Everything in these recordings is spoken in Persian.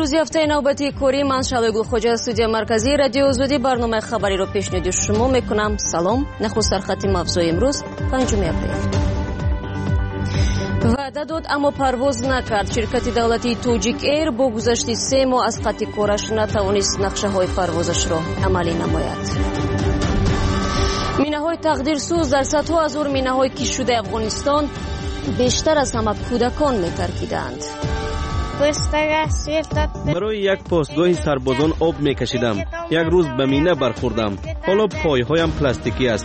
روزی هفته نوبتی کوری من شالوی گلخوجه استودیو مرکزی رادیو آزادی برنامه خبری رو پیشنهاد شما میکنم. سلام. نخست سرخط موضوع امروز 5 اپریل. وعده داد اما پرواز نکرد. شرکت دولتی توجیک ایر با گذشت 3 ماه از خط کارش نتوانست نقشه های پروازش را عملی نماید. مینه های تقدیر سوز در صدها هزار مینه های کش شده افغانستان بیشتر از همه کودکان میترکیدند. برای یک پستگاه سربازان آب میکشیدم. یک روز به مینه برخوردم. حالا پایهایم پلاستیکی است.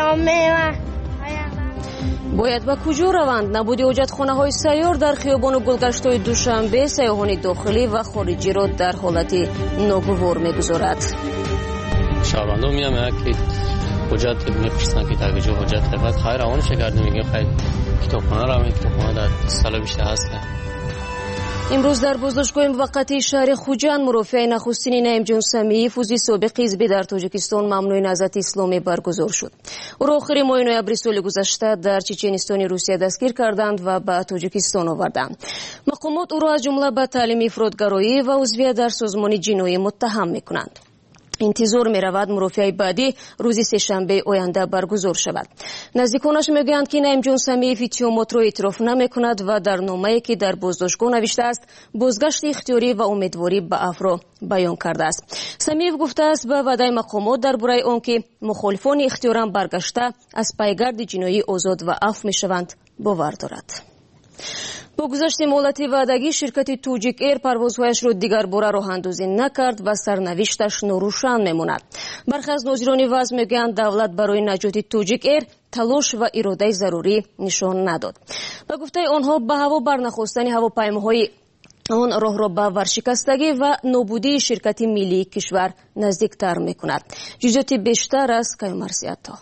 باید به کجا روند؟ نبودی حاجتخانه های سیار در خیابان و گلگشت های دوشنبه سیاحان داخلی و خارجی را در حالت ناگوار میگذارد. شهروندان میگن که حجت میپرسن که تا کجا حجت بعد خیر روانش کردیم میگه خیر کتابخانه را کتابخانه در سال بیشتر هست. امروز در بازداشتگاه موقتی شهر خوجند مرافع نخستین نعیم جان سمیعی فوزی سابق حزبی در تاجیکستان ممنوع نهضت اسلامی برگزار شد. او را آخر ماه نوامبر سال گذشته در چچنستان روسیه دستگیر کردند و به تاجیکستان آوردند. مقامات او را از جمله به تعلیم افراطگرایی و عضویت در سازمان جنایی متهم میکنند. انتظار می رود مرافع بعدی روز سه‌شنبه آینده برگزار شود. نزدیکانش میگویند که نعیم جان سمیعی اتهامات را اعتراف نمی کند و در نامه‌ای که در بازداشتگاه نوشته است بازگشت اختیاری و امیدواری به افرا بیان کرده است. سمیعی گفته است به وعده مقامات درباره آنکه مخالفان اختیارم برگشته از پیگرد جنایی آزاد و عفو می شوند باور دارد. با گذشت مهلت وعدگی شرکت توجیک ایر پروازهایش را دیگر باره راه اندازی نکرد و سرنوشتش ناروشن میماند. برخی از ناظران وضع میگویند دولت برای نجات توجیک ایر تلاش و اراده ضروری نشان نداد. به گفته آنها به هوا برنخواستن هواپیماهای آن راه را به ورشکستگی و نابودی شرکت ملی کشور نزدیکتر میکند. جزئیات بیشتر از کیومرثی‌عطا.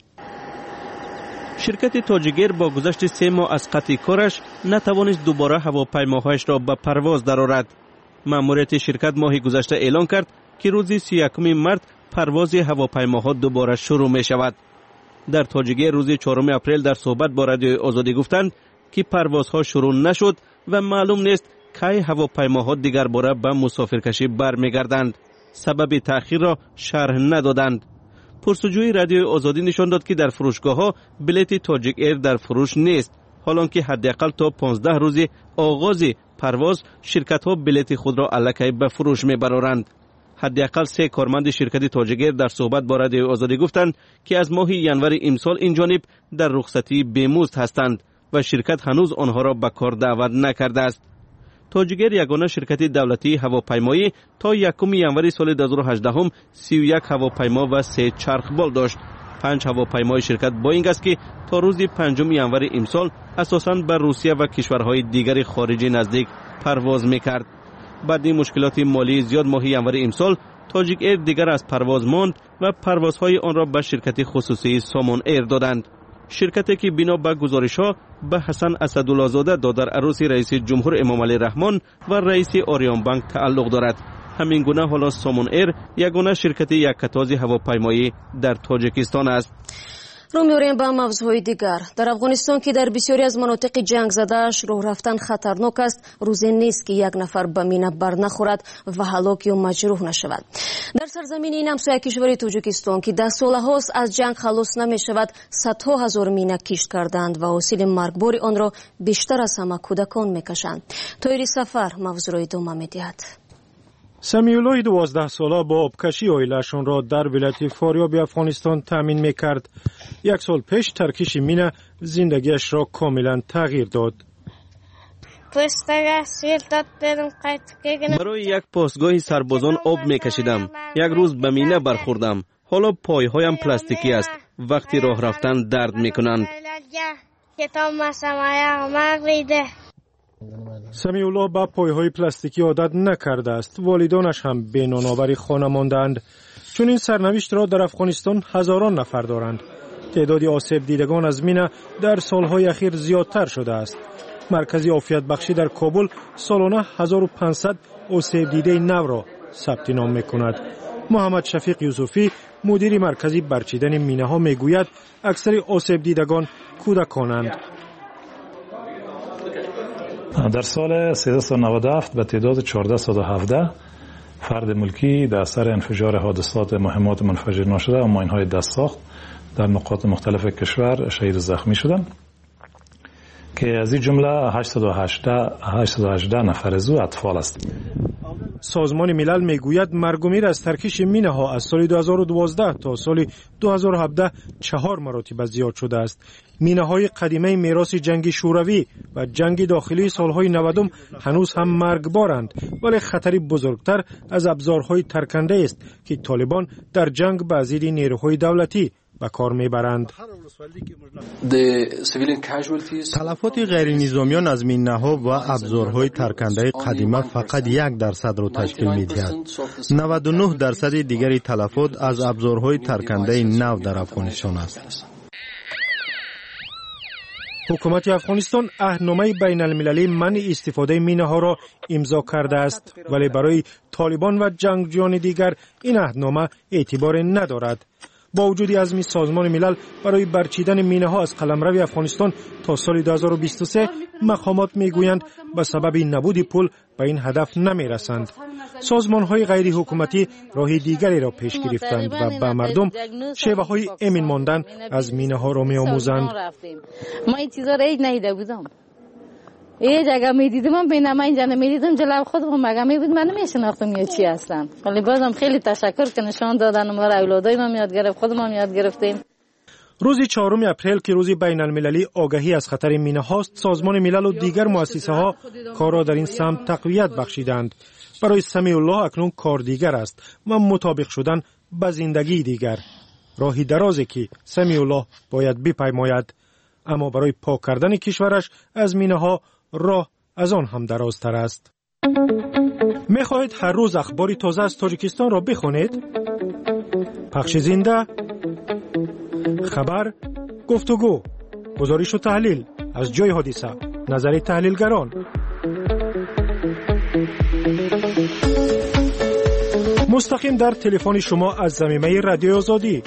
شرکت توجیک با گذشت 3 ماه از قطع کارش نتوانست دوباره هواپیماهایش را به پرواز درآورد. ماموریت شرکت ماه گذشته اعلان کرد که روز 31 مارس پرواز هواپیماها دوباره شروع می شود. در توجیک روز 4 اپریل در صحبت با رادیو آزادی گفتند که پروازها شروع نشد و معلوم نیست کی هواپیماها دیگر باره به مسافرکشی برمیگردند. سبب تأخیر را شرح ندادند. پرسجوی رادیو آزادی نشان داد که در فروشگاه‌ها بلیت توجیک ایر در فروش نیست، حالانکه حداقل تا 15 روز آغاز پرواز شرکت‌ها بلیت خود را الکی به فروش می‌برند. حداقل 3 کارمند شرکت توجیک ایر در صحبت با رادیو آزادی گفتند که از ماه ژانویه امسال این جانب در رخصتی بیمزد هستند و شرکت هنوز آنها را به کار دعوت نکرده است. توجیک ایر یگانه شرکت دولتی هواپیمایی تا 1 ژانویه سال 2018 31 هواپیما و 3 چرخبال داشت. 5 هواپیمای شرکت بوئینگ است که تا روز 5 ژانویه امسال اساساً به روسیه و کشورهای دیگر خارجی نزدیک پرواز می‌کرد. بعد این مشکلات مالی زیاد ماه ژانویه امسال توجیک ایر دیگر از پرواز ماند و پروازهای آن را به شرکت خصوصی سامان ایر دادند. شرکتی که بنا به گزارش‌ها به حسن اسدالله زاده دادر عروس رئیس جمهور امام علی رحمان و رئیس آریان بانک تعلق دارد. همین گونه حالا سامان ایر یگانه شرکت یک کتاز هواپیمایی در تاجیکستان است. رو می‌آوریم به موضوعهای دیگر. در افغانستان که در بسیاری از مناطق جنگ زده‌اش راه رفتن خطرناک است، روزی نیست که یک نفر به مینه برنخورد و هلاک یا مجروح نشود. در سرزمین این همسایه کشور تاجیکستان که 10 سال هاست از جنگ خلاص نمی‌شود، صدها هزار مینه کشت کردند و حاصل مرگبار آن را بیشتر از همه کودکان می‌کشند. طاهر سفر موضوع را ادامه می‌دهد. سمیعالله 12 ساله با آبکشی عائله‌شان را در ولایت فاریاب افغانستان تامین می‌کرد. 1 سال پیش ترکش مینه زندگیش را کاملا تغییر داد. برای یک پستگاه سربازان آب می‌کشیدم. یک روز به مینه برخوردم. حالا پایهایم پلاستیکی است. وقتی راه رفتن درد می‌کنند. سمیعالله با پایه‌های پلاستیکی عادت نکرده است. والدانش هم بی نانآوری خانه ماندند. چون این سرنوشت را در افغانستان هزاران نفر دارند. تعداد آسیب دیدگان از مینه در سالهای اخیر زیادتر شده است. مرکز عافیت بخشی در کابل سالانه 1500 آسیب دیده نو را ثبت نام می‌کند. محمد شفیق یوسفی مدیر مرکزی برچیدن مینه ها میگوید اکثر آسیب دیدگان کودکانند. در سال 1397 به تعداد 1417 فرد ملکی در اثر انفجار حادثات مهمات منفجر ناشده و ماین‌های دست ساخت در نقاط مختلف کشور شهید زخمی شدند که از این جمله 818 نفر از او اطفال است. سازمان ملل میگوید مرگ و میر از ترکش مینه ها از سال 2012 تا سال 2017 4 مراتب زیاد شده است. مینه های قدیمی میراث جنگ شوروی و جنگ داخلی سالهای 90 هنوز هم مرگبارند، ولی خطری بزرگتر از ابزارهای ترکنده است که طالبان در جنگ با ضد نیروهای دولتی به کار میبرند. تلفات غیر نظامیان از مینه‌ها و ابزارهای ترکنده قدیمی فقط 1% را تشکیل می‌دهد. 99% دیگری تلفات از ابزارهای ترکنده نو در افغانستان است. حکومت افغانستان عهدنامه بین المللی منع استفاده مینه ها را امضا کرده است، ولی برای طالبان و جنگجویان دیگر این عهدنامه اعتبار ندارد. با وجود عزم سازمان ملل برای برچیدن مینه ها از قلمرو افغانستان تا سال 2023 مقامات میگویند به سبب نبود پول به این هدف نمیرسند. سازمان های غیر حکومتی راه دیگری را پیش گرفتند و به مردم شیوه های امن ماندن از مینه ها را میآموزند. ما این چیزا را ندیده بودم. یه جگه میدیدم، من بینم اینجا نمیدیدم، جلو خودم مگه میبود من نمیشناختم یا چی هستن. ولی بازم خیلی تشکر که نشان دادن، ما را اولادای ما یاد گرفت، خودمون یاد گرفتیم. روز 4 اپریل که روز بین المللی آگاهی از خطر مینه هاست، سازمان ملل و دیگر مؤسسه ها کار را در این سمت تقویت بخشیدند. برای سمیع الله اکنون کار دیگر است و مطابق شدن به زندگی دیگر. راهی درازی که سمیع الله باید بپیماید، اما برای پاک کردن کشورش از مینه ها راه از آن هم درازتر است. میخواهید هر روز اخباری تازه از تاجیکستان را بخونید؟ پخش زنده، خبر، گفتگو، گزارش و تحلیل از جای حادثه، نظر تحلیلگران. مستقیم در تلفن شما از زمینه رادیو آزادی.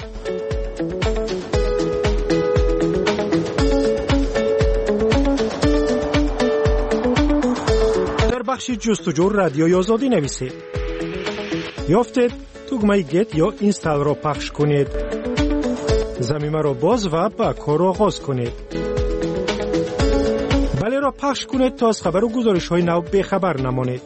بخش جستجو رادیو آزادی نویسید. یافتید تگمه گت یا اینستال را پخش کنید. زمینه را باز و با کار آغاز کنید. بله را پخش کنید تا از خبر و گزارش های نو بخبر نمانید.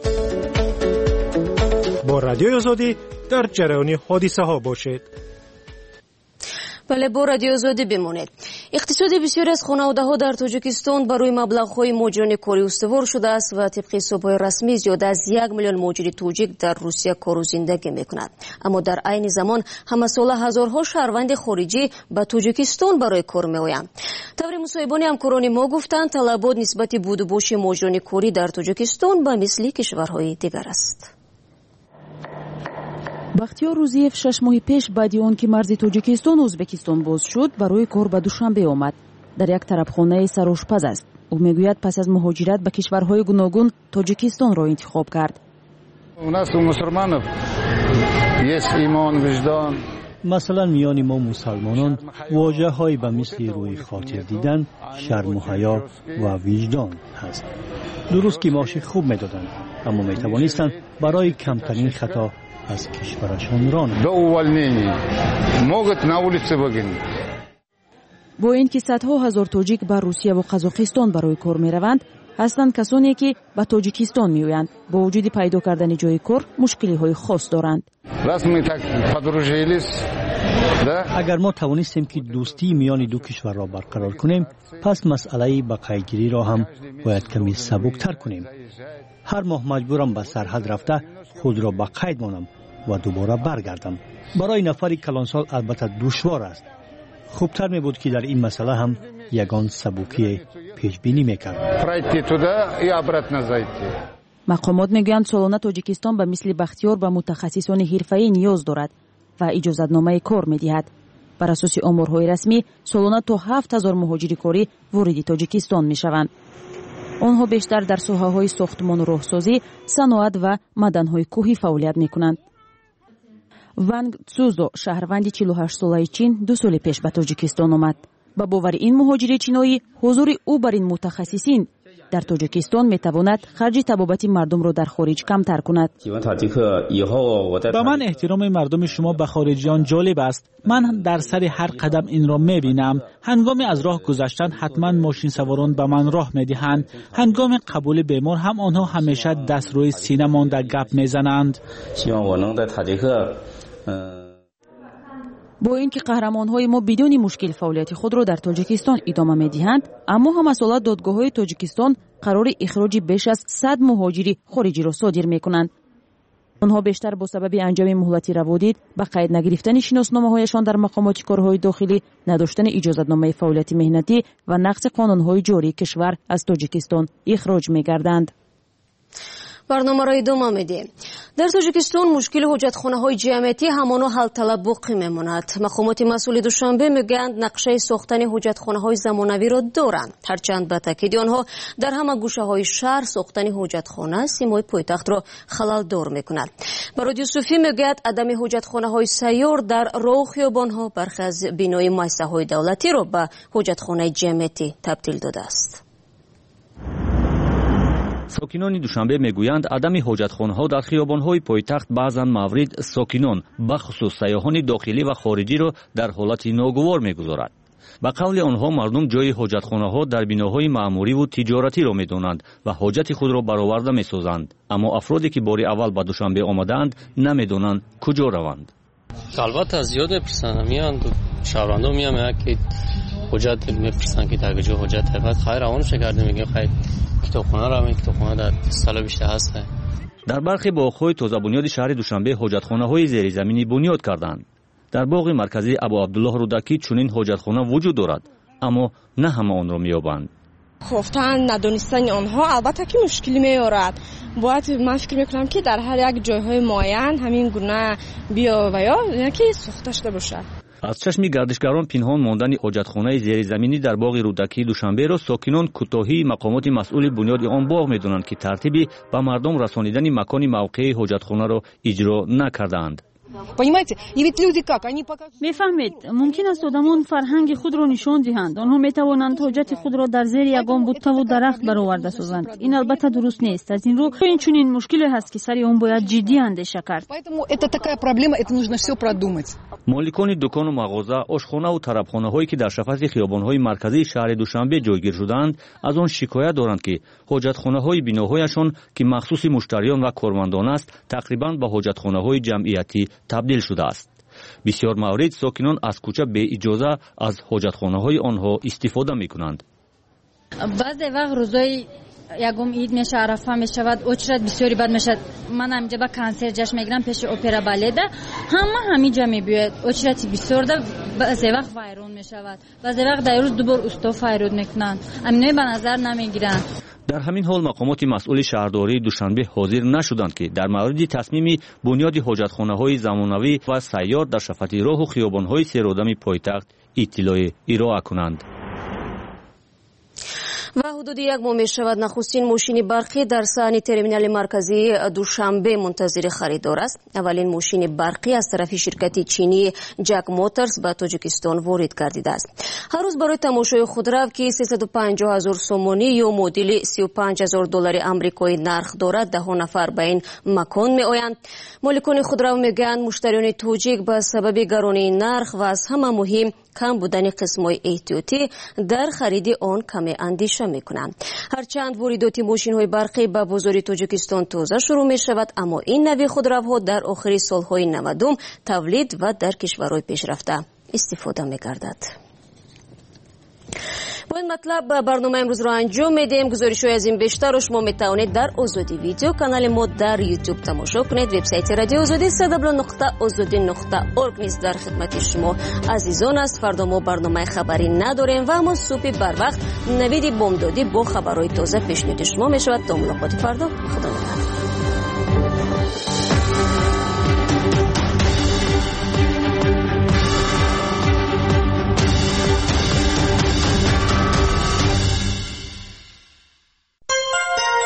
با رادیو آزادی در جریان حادثه ها باشید. بله، با رادیو آزادی بمانید. اقتصاد بسیاری از خانواده ها در تاجیکستان برای مبلغ های ماجرانی کاری استوار شده است و طبق حساب‌های رسمی زیاد از 1 میلیون مهاجر تاجیک در روسیه کار و زندگی می‌کنند. اما در عین زمان همه ساله هزارها شهروند خارجی به تاجیکستان برای کار می‌آیند. طور مصاحبه همکاران ما گفتند طلبات نسبت بود و باش ماجرانی کاری در تاجیکستان به مثل کشورهای دیگر است. بختیار روزیف 6 ماه پیش بعد آن که مرز تاجیکستان و ازبکستان باز شد برای کار به دوشنبه آمد. در یک طرفخانه سرآشپز است. او میگوید پس از مهاجرت به کشورهای گوناگون تاجیکستان را انتخاب کرد. مثلا میان ما مسلمانان واژه‌هایی به مثل روی خاطر دیدن، شرم و حیا و وجدان هست. درست که معاش خوب میدادند، اما میتوانستند برای کمترین خطا از کشورشان ران. با اینکه صدها هزار تاجیک به روسیه و قزاقستان برای کار میروند، هستند کسانی که به تاجیکستان میآیند. با وجود پیدا کردن جای کار مشکلی های خاص دارند. اگر ما توانستیم که دوستی میان دو کشور را برقرار کنیم، پس مسئله بقایه‌گیری را هم باید کمی سبکتر کنیم. هر ماه مجبورم به سرحد رفته خود را به قید مانم و دوباره برگردم. برای نفری کلانسال البته دشوار است. خوبتر می بود که در این مسئله هم یگان سبکی پیش بینی میکرد. مقامات میگویند سالانه تاجیکستان به مثل بختیار به متخصصان حرفه‌ای نیاز دارد و اجازتنامه کار میدهد. بر اساس آمارهای رسمی سالانه تا 7000 مهاجر کاری وارد تاجیکستان میشوند. آنها بیشتر در ساحه‌های ساختمان و راهسازی، صنعت و معدن‌های کوهی فعالیت می‌کنند. وانگ تسوزو شهروند 48 ساله چین 2 سال پیش به تاجیکستان آمد. با باور این مهاجر چینایی حضور او بر این متخصصین در توجیکستان میتواند خرج طبابت مردم را در خارج کمتر کند. به من احترام مردم شما به خارجیان جالب است. من در سر هر قدم این را میبینم. هنگام از راه گذشتن حتما ماشین سواران به من راه میدهند. هنگام قبول بیمار هم آنها همیشه دست روی سینه مانده گپ میزنند. با اینکه قهرمان‌های ما بدون مشکل فعالیت خود را در تاجیکستان ادامه می‌دهند، اما هم مسئولان دادگاه‌های تاجیکستان قرار اخراج بیش از 100 مهاجر خارجی را صادر می‌کنند. آنها بیشتر با سبب انجام مهلتی روادید، به قید نگرفتن شناسنامه‌هایشان در مقامات کارهای داخلی، نداشتن اجازه‌نامه فعالیت مهنتی و نقض قانون‌های جاری کشور از تاجیکستان اخراج می‌گردند. برنامه را ادامه میدیم. در تاجیکستان مشکل حجتخانه‌های جمعیتی همانا حل طلب باقی میماند. مقامات مسئول دوشنبه میگویند نقشه ساختن حجتخانه‌های زمانوی را دارند، هرچند به تاکید آنها در همه گوشه‌های شهر ساختن حجتخانه سیمای پایتخت را خلل‌دار میکند. به رادیو صوفی میگوید عدم حجتخانه‌های سیار در راه و خیابان‌ها برخی از بینای مؤسسه‌های دولتی را به حجتخانه جمعیتی تبدیل داده است. ساکنان دوشنبه میگویند عدم حاجتخانه‌ها در خیابان‌های پایتخت بعضاً مورد ساکنان بخصوص سیاحان داخلی و خارجی را در حالت ناگوار میگذارد. به قول آنها مردم جای حاجتخانه‌ها در بناهای معمولی و تجارتی را می‌دانند و حاجت خود را برآورده می‌سازند، اما افرادی که بار اول به دوشنبه آمدند نمی‌دانند کجا روند. البته زیاد می‌پرسند، میاند شهروندان میان که حجت می‌پرسند که تا کجا حجت بعد خیر اون شکرده میگه خیر کتابخانه را می کتابخانه در سال بیشتر هست. در برخی باغ‌های تازه بنیاد شهر دوشنبه حاجتخانه‌های زیرزمینی بنیاد کردند. در باغ مرکزی ابو عبدالله رودکی چنین حاجتخانه وجود دارد، اما نه همه آن را می‌یابند. خفتن ندانستن آنها البته که مشکلی میارد. باید من فکر میکنم که در هر یک جایهای معین همین گونه بیا و یا که ساخته شده باشد. از چشم گردشگران پنهان ماندن حاجتخانه زیرزمینی در باغ رودکی دوشنبه را ساکنان کوتاهی مقامات مسئول بنیاد آن باغ می‌دانند که ترتیبی به مردم رسانیدن مکان موقع حاجتخانه را اجرا نکردند. میفهمید ممکن است آدمان فرهنگ خود را نشان دهند. آنها میتوانند حاجت خود را در زیر یگان بوته و درخت برآورده سازند. این البته درست نیست. از این رو این چنین مشکلی هست که سر آن باید جدی اندیشه کرد. مالکان دکان و مغازه، آشخانه و طربخانه‌هایی که در شفاف خیابان‌های مرکزی شهر دوشنبه جایگیر شدند، از آن شکایت دارند که حاجتخانه‌های بناهایشان که مخصوص مشتریان و کارمندان است، تقریباً به حاجتخانه‌های جمعیتی تبدیل شده است. بسیار موارد ساکنان از کوچه به اجازه از حاجتخانه‌های آنها استفاده می‌کنند. بعضی وقت روزای یکم عید میشه، عرفه میشود، اجرت بسیاری بد میشد. من همینجا با کانسر جشن میگیرم پیش اپرا بالده، همینجا میبیاد، اجرتی بسیار ده. بعضی وقت وایرون میشود، بعضی وقت در روز دوبار استا فایرود میکنند، امنیت به نظر نمیگیرند. در همین حال مقامات مسئول شهرداری دوشنبه حاضر نشدند که در مورد تصمیم بنیاد حاجتخانه‌های زمانوی و سیار در شفاف راه و خیابان‌های سرآدم پایتخت اطلاع ارائه کنند. و حدود یک ماه می شود نخستین ماشین برقی در صحن ترمینال مرکزی دوشنبه منتظر خریدار است. اولین ماشین برقی از طرف شرکت چینی جک موتورز به تاجیکستان وارد گردیده است. هر روز برای تماشای خودرو که 350,000 سومانی یا مدل $35,000 آمریکایی نرخ دارد، 10 نفر به این مکان می آیند. مالکان خودرو میگویند مشتریان تاجیک به سبب گرانی نرخ و از همه مهم کم بودن قسم‌های احتیاطی در خرید آن کمی اندیشه می‌کنند. هرچند واردات ماشین‌های برقی به بازار تاجیکستان تازه شروع می‌شود، اما این نوع خودروها در آخر سال‌های 90 تولید و در کشورهای پیشرفته استفاده می‌گردد. با این مطلب برنامه امروز را انجام میدیم. گزارش‌های از این بیشتر را شما میتوانید در آزادی ویدیو کانال ما در یوتیوب تماشا کنید. وبسایت رادیو آزادی www.azadi.org نیز در خدمت شما عزیزان است. فردا ما برنامه خبری نداریم و اما صبح بر وقت نوید بامدادی با خبرهای تازه پیشنهاد شما میشود. تا ملاقات فردا، خدا نگهدار.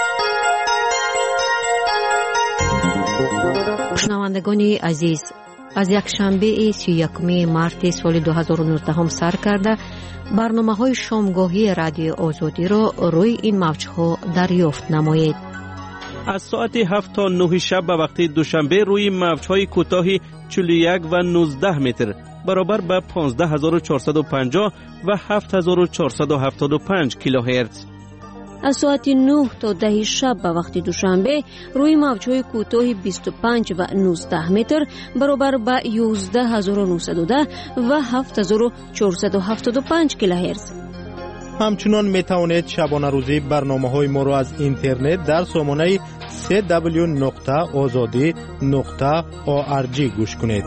شنوندگان عزیز، از یکشنبه 31 مارت سال 2019 سر کرده برنامه‌های شامگاهی رادیو آزادی را روی این موج‌ها دریافت نمایید. از ساعت 7 تا 9 شب به وقت دوشنبه روی موج‌های کوتاه 41 و 19 متر برابر به 15450 و 7475 کیلوهرتز. از ساعت 9 تا 10 شب به وقت دوشنبه روی موج‌های کوتاه 25 و 19 متر برابر به 11910 و 7475 کیلوهرتز. همچنان می توانید شبانه روزی برنامه‌های ما را از اینترنت در سامانه www.azadi.org گوش کنید.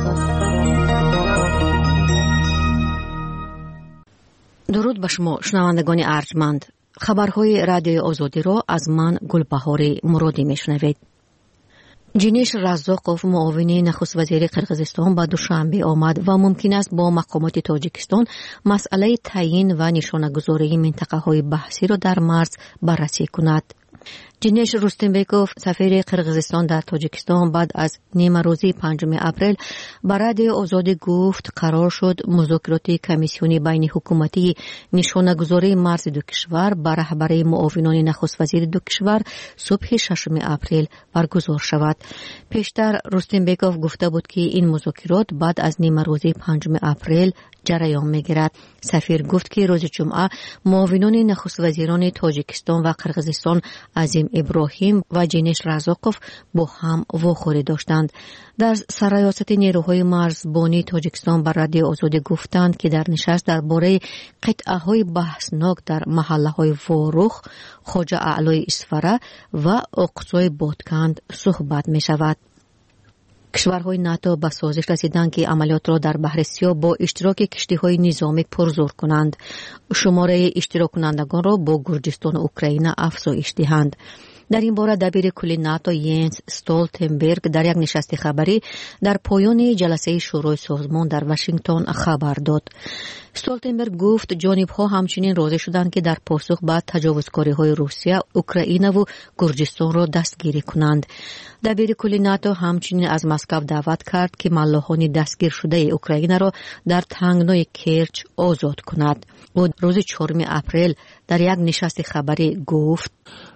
درود به شما شنوندگان ارجمند. خبرهای رادیو آزادی را از من گلبهار مرادی میشنوید. جینش رزاقوف معاون نخست وزیر قرقیزستان به دوشنبه آمد و ممکن است با مقامات تاجیکستان مسئله تعیین و نشانه‌گذاری منطقه‌های بحثی را در مرز بررسی کند. جینش رستمبکوف سفیر قرقیزستان در تاجیکستان بعد از نیمه روزی 5 اپریل به رادیو آزادی گفت قرار شد مذاکرات کمیسیونی بین حکومتی نشانه‌گذاری مرز دو کشور به رهبری معاونان نخست وزیر دو کشور صبح 6 اپریل برگزار شود. پیشتر رستمبکوف گفته بود که این مذاکرات بعد از نیمه روزی 5 اپریل جریان می‌گیرد. سفیر گفت که روز جمعه معاونان نخست وزیران تاجیکستان و قرقیزستان عظیم ابراهیم و جینش رزاقوف با هم واخوری داشتند. در سرریاست نیروهای مرزبانی تاجیکستان بر رادیو آزادی گفتند که در نشست درباره قطعه‌های بحثناک در محله‌های واروخ، خواجه اعلای اسفره و اقصای بادکند صحبت می‌شود. کشورهای ناتو به سازش رسیدند که عملیات را در بحر سیاه با اشتراک کشتی‌های نظامی پرزور کنند. شماره اشتراک کنندگان را با گرجستان و اوکراین افزایش دهند. در این باره دبیر کل ناتو ینس استولتنبرگ در یک نشست خبری در پایان جلسه شورای سازمان در واشنگتن خبر داد. استولتنبرگ گفت جانب‌ها همچنین راضی شدند که در پاسخ به تجاوزکاری‌های روسیه، اوکراین و گرجستان را دستگیری کنند. دبیر کل ناتو همچنین از مسکو دعوت کرد که ملاحان دستگیر شده اوکراین را در تنگنای کرچ آزاد کند. او روز 4 اپریل در یک نشست خبری گفت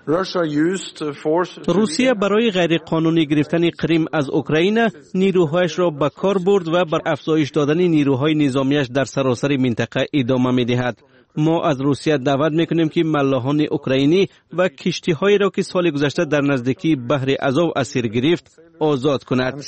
روسیه برای غیرقانونی گرفتن کریم از اوکراین نیروهایش را به کار برد و بر افزایش دادن نیروهای نظامیش در سراسر منطقه ادامه می‌دهد. ما از روسیه دعوت می‌کنیم که ملاحان اوکراینی و کشتی‌هایی را که سال گذشته در نزدیکی بحر ازوف اسیر گرفت آزاد کند.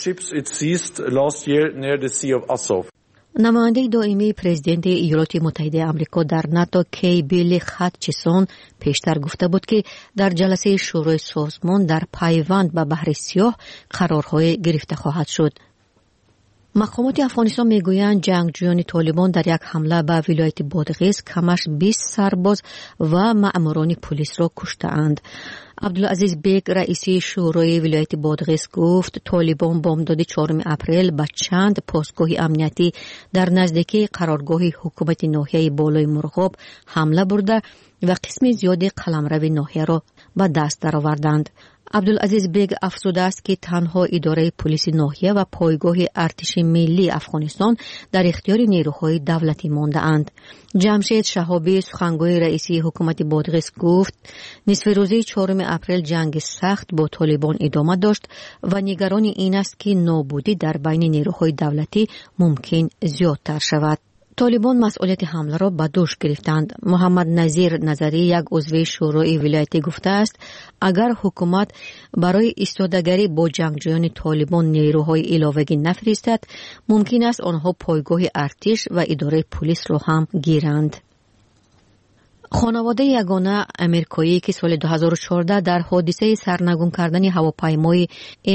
نماینده دائمی پرزیدنت ایالات متحده آمریکا در ناتو کی بیل هاتچیسون پیشتر گفته بود که در جلسه شورای سازمان در پیوند به بحر سیاه قرارهای گرفته خواهد شد. مقامات افغانستان میگویند جنگجویان طالبان در یک حمله به ولایت بادغیس کمش 20 سرباز و مأموران پلیس را کشته‌اند. عبدالعزیز بیگ رئیس شورای ولایت بادغیس گفت طالبان بامداد 4 اپریل به چند پاسگاه امنیتی در نزدیکی قرارگاه حکومت ناحیه بالای مرغاب حمله برده و قسم زیادی قلمرو ناحیه را به دست درآوردند. عبدالعزیز بیگ افزوده است که تنها اداره پلیس ناحیه و پایگاه ارتش ملی افغانستان در اختیار نیروهای دولتی مانده اند. جمشید شهابی سخنگوی رئیسی حکومت بادغیس گفت نصف روزی 4 اپریل جنگ سخت با طالبان ادامه داشت و نگران این است که نابودی در بین نیروهای دولتی ممکن زیادتر شود. طالبان مسئولیت حمله را به دوش گرفتند. محمد نظیر نظری یک عضو شورای ولایتی گفته است اگر حکومت برای ایستادگری با جنگجویان طالبان نیروهای علاوه‌ای نفرستد ممکن است آنها پایگاه ارتش و اداره پلیس را هم گیرند. خانواده یگانه امریکایی که سال 2014 در حادثه سرنگون کردن هواپیمای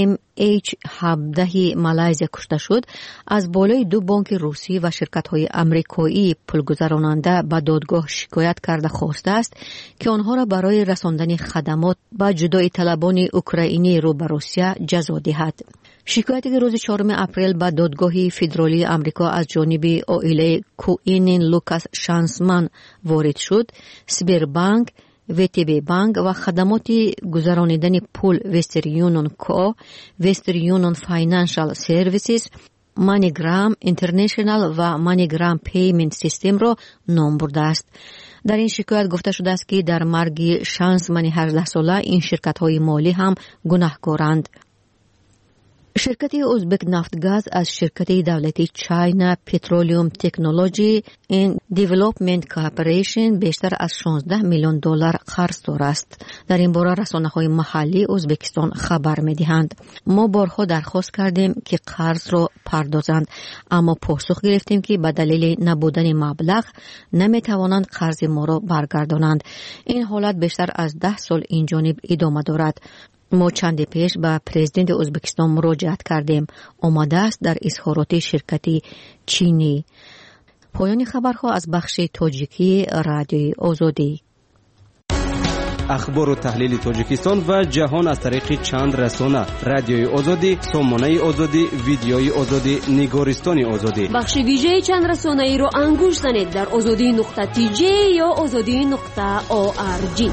MH17 مالایزیا کشته شد از بالای 2 بانک روسی و شرکت‌های امریکایی پولگذراننده به دادگاه شکایت کرده خواسته است که آنها را برای رساندن خدمات به جدایی طلبان اوکراینی رو به روسیه جزا دهد. شکایتی که روز 4 اپریل به دادگاه فدرالی آمریکا از جانب عائله کوئینین لوکاس شانسمن وارد شد، سبربانک، ویتیبی بانک و خدمات گذرانیدن پول وستر یونیون کو، وستر یونیون فاینانشال سرویسز، MoneyGram International و MoneyGram Payment System را نام برده است. در این شکایت گفته شده است که در مرگ شانسمن 18 ساله این شرکت‌های مالی هم گناهکارند. شرکت ازبک نفتگاز از شرکت دولتی چاینا پترولیوم تکنولوژی این دیولپمنت کارپوریشن بیشتر از 16 میلیون دلار قرض دارد است. در این باره رسانه‌های محلی ازبکستان خبر می‌دهند. ما بارها درخواست کردیم که قرض را پردازند، اما پاسخ گرفتیم که به دلیل نبودن مبلغ نمی‌توانند قرض ما را برگردانند. این حالت بیشتر از 10 سال این جانب ادامه دارد. ما چند پیش به پرزیدنت ازبکستان مراجعت کردیم. آماده است در اظهارات شرکت چینی. پایان خبرها از بخش تاجیکی رادیوی آزادی. اخبار و تحلیل تاجیکستان و جهان از طریق چند رسانه: رادیوی آزادی، سامانه آزادی، ویدیوی آزادی، نگارستان آزادی. بخش ویژه چند رسانه ای را انگوش زنید در azadi.tj یا azadi.org.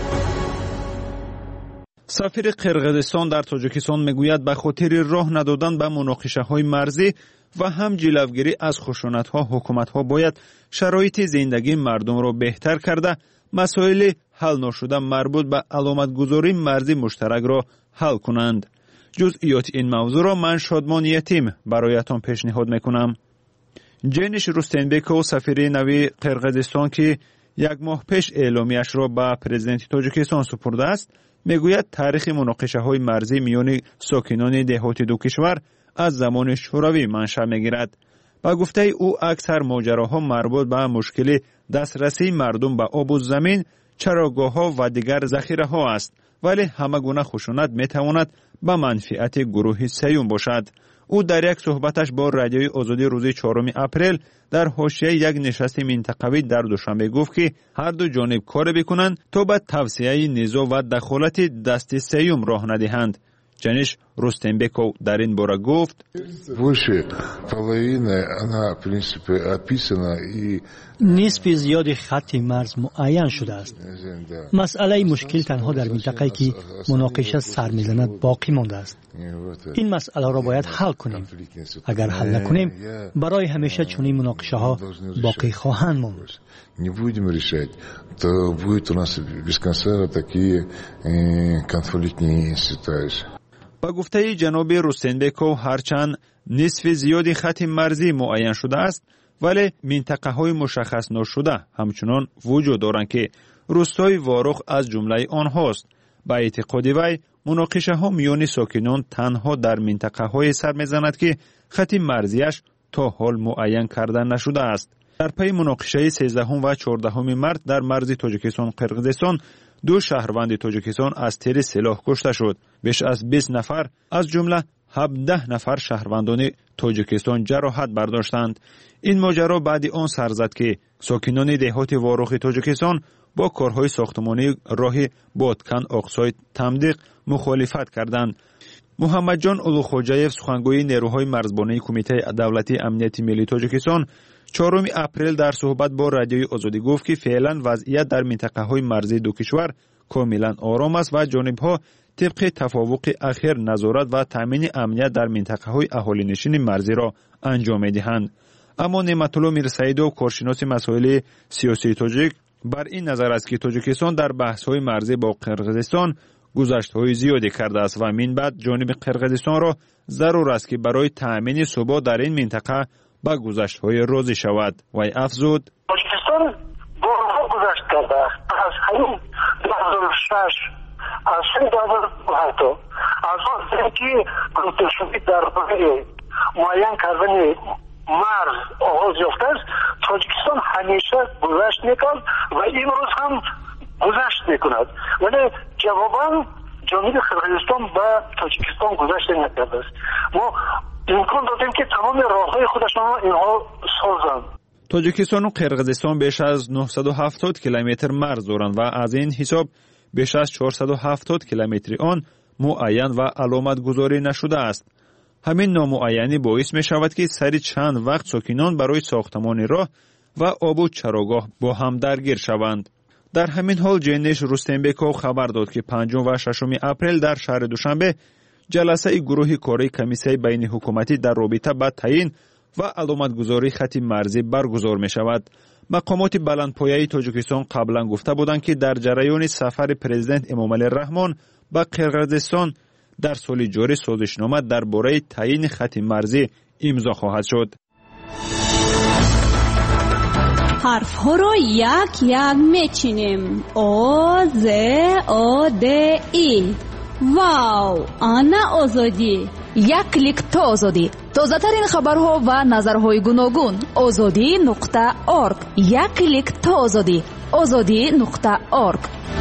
سفیر قرقیزستان در تاجیکستان میگوید به خاطر راه ندادن به مناقشه‌های مرزی و هم جلوگیری از خشونت‌ها حکومت‌ها باید شرایط زندگی مردم را بهتر کرده مسائل حل نشده مربوط به علامتگذاری مرزی مشترک را حل کنند. جزئیات این موضوع را من شادمان یتیم برایتان پیشنهاد میکنم. جنیش روستنبکو سفیر نوی قرقیزستان که یک ماه پیش اعلامیه‌اش را به پرزیدنت تاجیکستان سپرده است، میگوید تاریخ مناقشه‌های مرزی میان ساکنان دهات دو کشور از زمان شوروی منشأ میگیرد. با گفته او اکثر ماجراها مربوط به مشکل دسترسی مردم به آب و زمین، چراگاه‌ها و دیگر ذخیره‌ها است، ولی همه گونه خشونت میتواند به منفعت گروه سیوم باشد. او در یک صحبتش با رادیوی آزادی روز 4 اپریل در حاشیه یک نشست منطقوی در دوشنبه گفت که هر دو جانب کار بکنند تا به توسعه نزاع و دخالت دست سیوم راه ندهند. جنیش روستنبکو در این باره گفت: نصف زیاد خط مرز معین شده است. مسئله مشکل تنها در منطقه‌ای که مناقشه سر می‌زند باقی مانده است. این مسئله را باید حل کنیم. اگر حل نکنیم برای همیشه چنین مناقشه‌ها باقی خواهند ماند. Не будем решать, то будет у нас без конца такие конфликтные ситуации. با گفته جناب روستنبکو هرچند نصف زیادی خط مرزی معین شده است، ولی منطقه های مشخص نشده همچنان وجود دارند که روستای واروخ از جمله آنهاست. با اعتقاد وی مناقشه ها میان ساکنان تنها در منطقه های سر میزند که خط مرزیش تا حال معین کرده نشده است. در پی مناقشه 13 و 14 مارس در مرز تاجیکستان قرقیزستان 2 شهروند تاجیکستان از تیر سلاح کشته شد. بیش از 20 نفر از جمله 17 نفر شهروندان تاجیکستان جراحت برداشتند. این ماجرا بعد آن سر زد که ساکنان دهات واروخ تاجیکستان با کارهای ساختمانی راه بادکن اقصای تمدیق مخالفت کردند. محمد جان اولوخوجایف سخنگوی نیروهای مرزبانی کمیته دولتی امنیت ملی تاجیکستان 4 اپریل در صحبت با رادیوی آزادی گفت که فعلا وضعیت در منطقه‌های مرزی دو کشور کاملا آرام است و جانب‌ها طبق توافق اخیر نظارت و تامین امنیت در منطقه‌های اهالی‌نشین مرزی را انجام می‌دهند. اما نعمت‌الله میرسعیدو کارشناس مسائل سیاسی تاجیک بر این نظر است که تاجیکستان در بحث‌های مرزی با قرقیزستان گذشته‌های زیادی کرده است و من بعد جانب قرقیزستان را ضرور است که برای تامین ثبات در این منطقه با گذشته‌های راضی شود. و افزود: تاجیکستان بارها گذشت کرده است. از همین 2006 از همین 2007 از وقتی که گروتشوی درباره معین کردن مرز آغاز یافته است، تاجیکستان همیشه گذشت میکرد و امروز هم گذشت میکند، ولی جواباً جانب قرقیزستان به تاجیکستان گذشت نکرده است. ما امکان دادیم که تمام راههای خودشان اینها سازند. تاجیکستان و قرقیزستان بیش از 970 کیلومتر مرز دارند و از این حساب بیش از 470 کیلومتر آن معین و علامت گذاری نشده است. همین نامعینی باعث می شود که سری چند وقت ساکنان برای ساختمان راه و آب و چراگاه با هم درگیر شوند. در همین حال جنیش روستنبکو خبر داد که 5 و 6 اپریل در شهر دوشنبه جلسه گروه کاری کمیسیون بین حکومتی در رابطه با تعیین و علامتگذاری خط مرزی برگزار می شود. مقامات بلندپایه تاجیکستان قبلا گفته بودند که در جریان سفر پرزیدنت امامعلی رحمان به قرقیزستان در سال جاری سازشنامه درباره تعیین خط مرزی امضا خواهد شد. حرف ها را یک یک میچینیم. آ ز آ د ای. واو، آنا آزادی. یک کلیک تا آزادی. تازه ترین خبرها و نظرهای گوناگون. azadi.org. یک کلیک تا آزادی. azadi.org.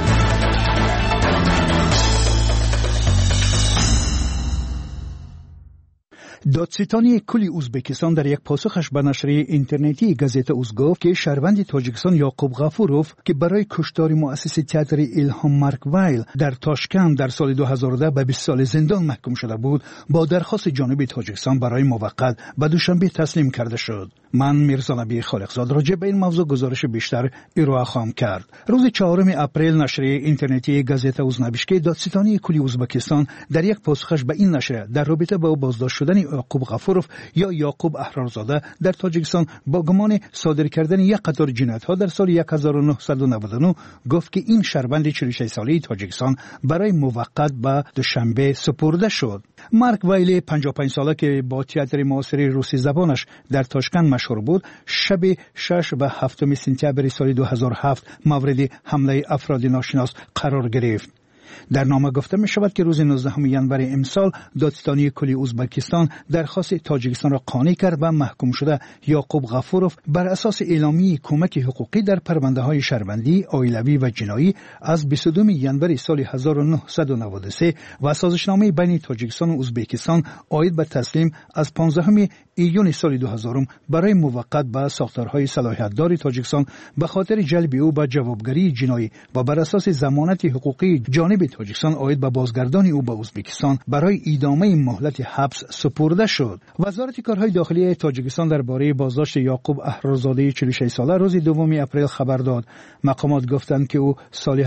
دادستانی کل ازبکستان در یک پاسخش به نشریه اینترنتی گازیتا اوز گفت که شهروند تاجیکستان یعقوب غفوروف که برای کشتار مؤسس تئاتر ایلهام مارک وایل در تاشکند در سال 2010 به 20 سال زندان محکوم شده بود، با درخواست جانب تاجیکستان برای موقت به دوشنبه تسلیم کرده شد. من میرزا نبی خالقزاد راجع به این موضوع گزارش بیشتر ارائه خواهم کرد. روز 4 اپریل نشریه اینترنتی گازیتا اوز نوشت که دادستانی کل ازبکستان در یک پاسخش به این نشریه در رابطه با بازداشت شدن یعقوب غفوروف یا یعقوب احرارزاده در تاجیکستان با گمان صادر کردن یک قطار جنایت‌ها در سال 1999 گفت که این شهروند 46 ساله تاجیکستان برای موقت به دوشنبه سپرده شد. مارک وایل 55 ساله که با تئاتر معاصر روسی زبانش در تاشکند مشهور بود، شب 6 و 7 سپتامبر سال 2007 مورد حمله افراد ناشناس قرار گرفت. در نامه گفته می شود که روز 19 ژانویه امسال دادستانی کل ازبکستان درخواست تاجیکستان را قانع کرد و محکوم شده یعقوب غفوروف بر اساس اعلامیه کمک حقوقی در پرونده های شهروندی، عائلوی و جنایی از 22 ژانویه سال 1993 و سازشنامه بین تاجیکستان و ازبکستان عاید به تسلیم از 15 ایون سال 2000 برای موقت به ساختارهای صلاحیت‌دار تاجیکستان به خاطر جلب او به جوابگری جنایی و بر اساس ضمانت حقوقی جانب تاجیکستان عاید به بازگردانی او به ازبکستان برای ادامه مهلت حبس سپرده شد. وزارت کارهای داخلی تاجیکستان درباره بازداشت یعقوب احرارزاده 46 ساله روز 2 اپریل خبر داد. مقامات گفتند که او سال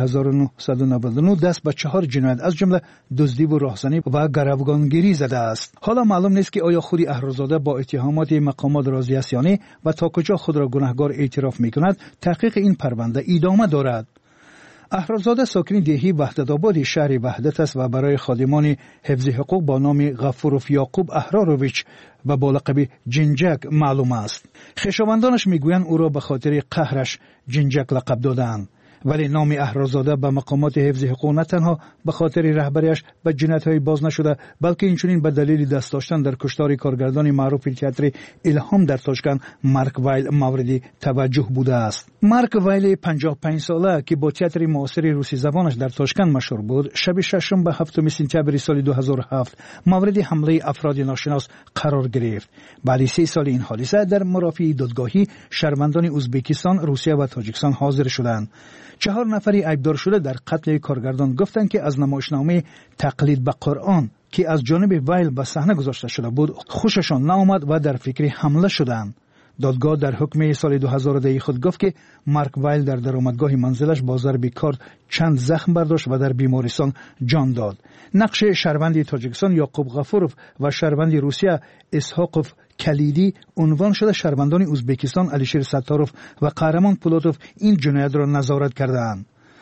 1999 دست به 4 جنایت از جمله دزدی و راهزنی و گروگانگیری زده است. حالا معلوم نیست که آیا خود احرارزاده با اتهامات مقامات راضی است یا نه و تا کجا خود را گناهکار اعتراف می‌کند. تحقیق این پرونده ادامه دارد. احرارزاده ساکن دهی وحدت‌آباد شهر وحدت است و برای خادمان حفظ حقوق با نام غفوروف یعقوب احرارویچ و با لقب جنجک معلوم است. خویشاوندانش میگویند او را به خاطر قهرش جنجک لقب دادند. ولی نام احرارزاده به مقامات حفظ حقوق نه تنها به خاطر رهبریش به جنایت‌های باز نشده، بلکه اینچنین به دلیل دست داشتن در کشتار کارگردان معروف تئاتر الهام در تاشکند مارک وایل مورد توجه بوده است. مارک وایل 55 ساله که با تئاتر معاصر روسی زبانش در تاشکند مشهور بود، شب 6 و 7 سپتامبر سال 2007 مورد حمله افراد ناشناس قرار گرفت. بعد 3 سال این حادثه در مرافع دادگاهی شهروندان ازبکستان، روسیه و تاجیکستان حاضر شدند. 4 نفری عیبدار شده در قتل کارگردان گفتند که از نمایشنامه تقلید به قرآن که از جانب وایل به صحنه گذاشته شده بود خوششان نآمد و در فکر حمله شدند. دادگاه در حکم سال 2010 خود گفت که مارک وایل در درآمدگاه منزلش با ضرب کارد چند زخم برداشت و در بیمارستان جان داد. نقش شهروند تاجیکستان یعقوب غفوروف و شهروند روسیه اسحاقوف کلیدی عنوان شده. شهروندان ازبکستان علیشیر ستاروف و قهرمان پولاتوف این جنایت را نظارت کردند.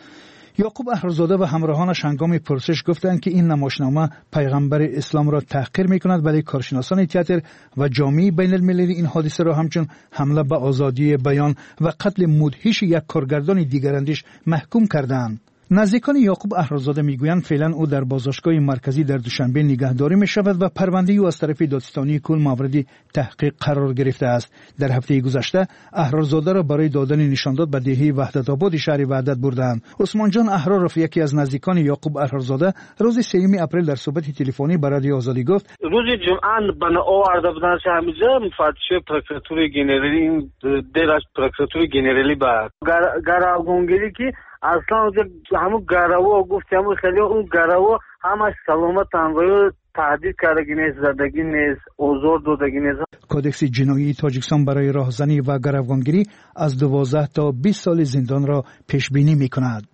یعقوب احرارزاده و همراهانش هنگام پرسش گفتند که این نمایشنامه پیغمبر اسلام را تحقیر می‌کند، ولی کارشناسان تئاتر و جامعه بین المللی این حادثه را همچون حمله به آزادی بیان و قتل مدهش یک کارگردان دیگراندیش محکوم کردند. نزدیکان یعقوب احرارزاده میگویند فعلا او در بازداشتگاه مرکزی در دوشنبه نگهداری می شود و پرونده او از طرف دادستانی کل مورد تحقیق قرار گرفته است. در هفته گذشته احرارزاده را برای دادن نشانداد به دهی وحدت آباد شهر وحدت بردند. عثمان جان احراروف یکی از نزدیکان یعقوب احرارزاده روز 3 اپریل در صحبت تلفنی با رادیو آزادی گفت روز جمعه بنا آورده بودن همینجا مفتش پروکراتور گنرالی این درش پروکراتور گنرالی با گروگانگیری که اصلا همون گروه گفت همون خیلی اون گروه همش سلامت تنوی تهدید کردگی نیست، زدگی نیست، اوزار دادگی نیست. کودکس جنایی تاجیکستان برای راهزنی و گروگانگیری از 12 تا 20 سال زندان را پیش بینی می کند.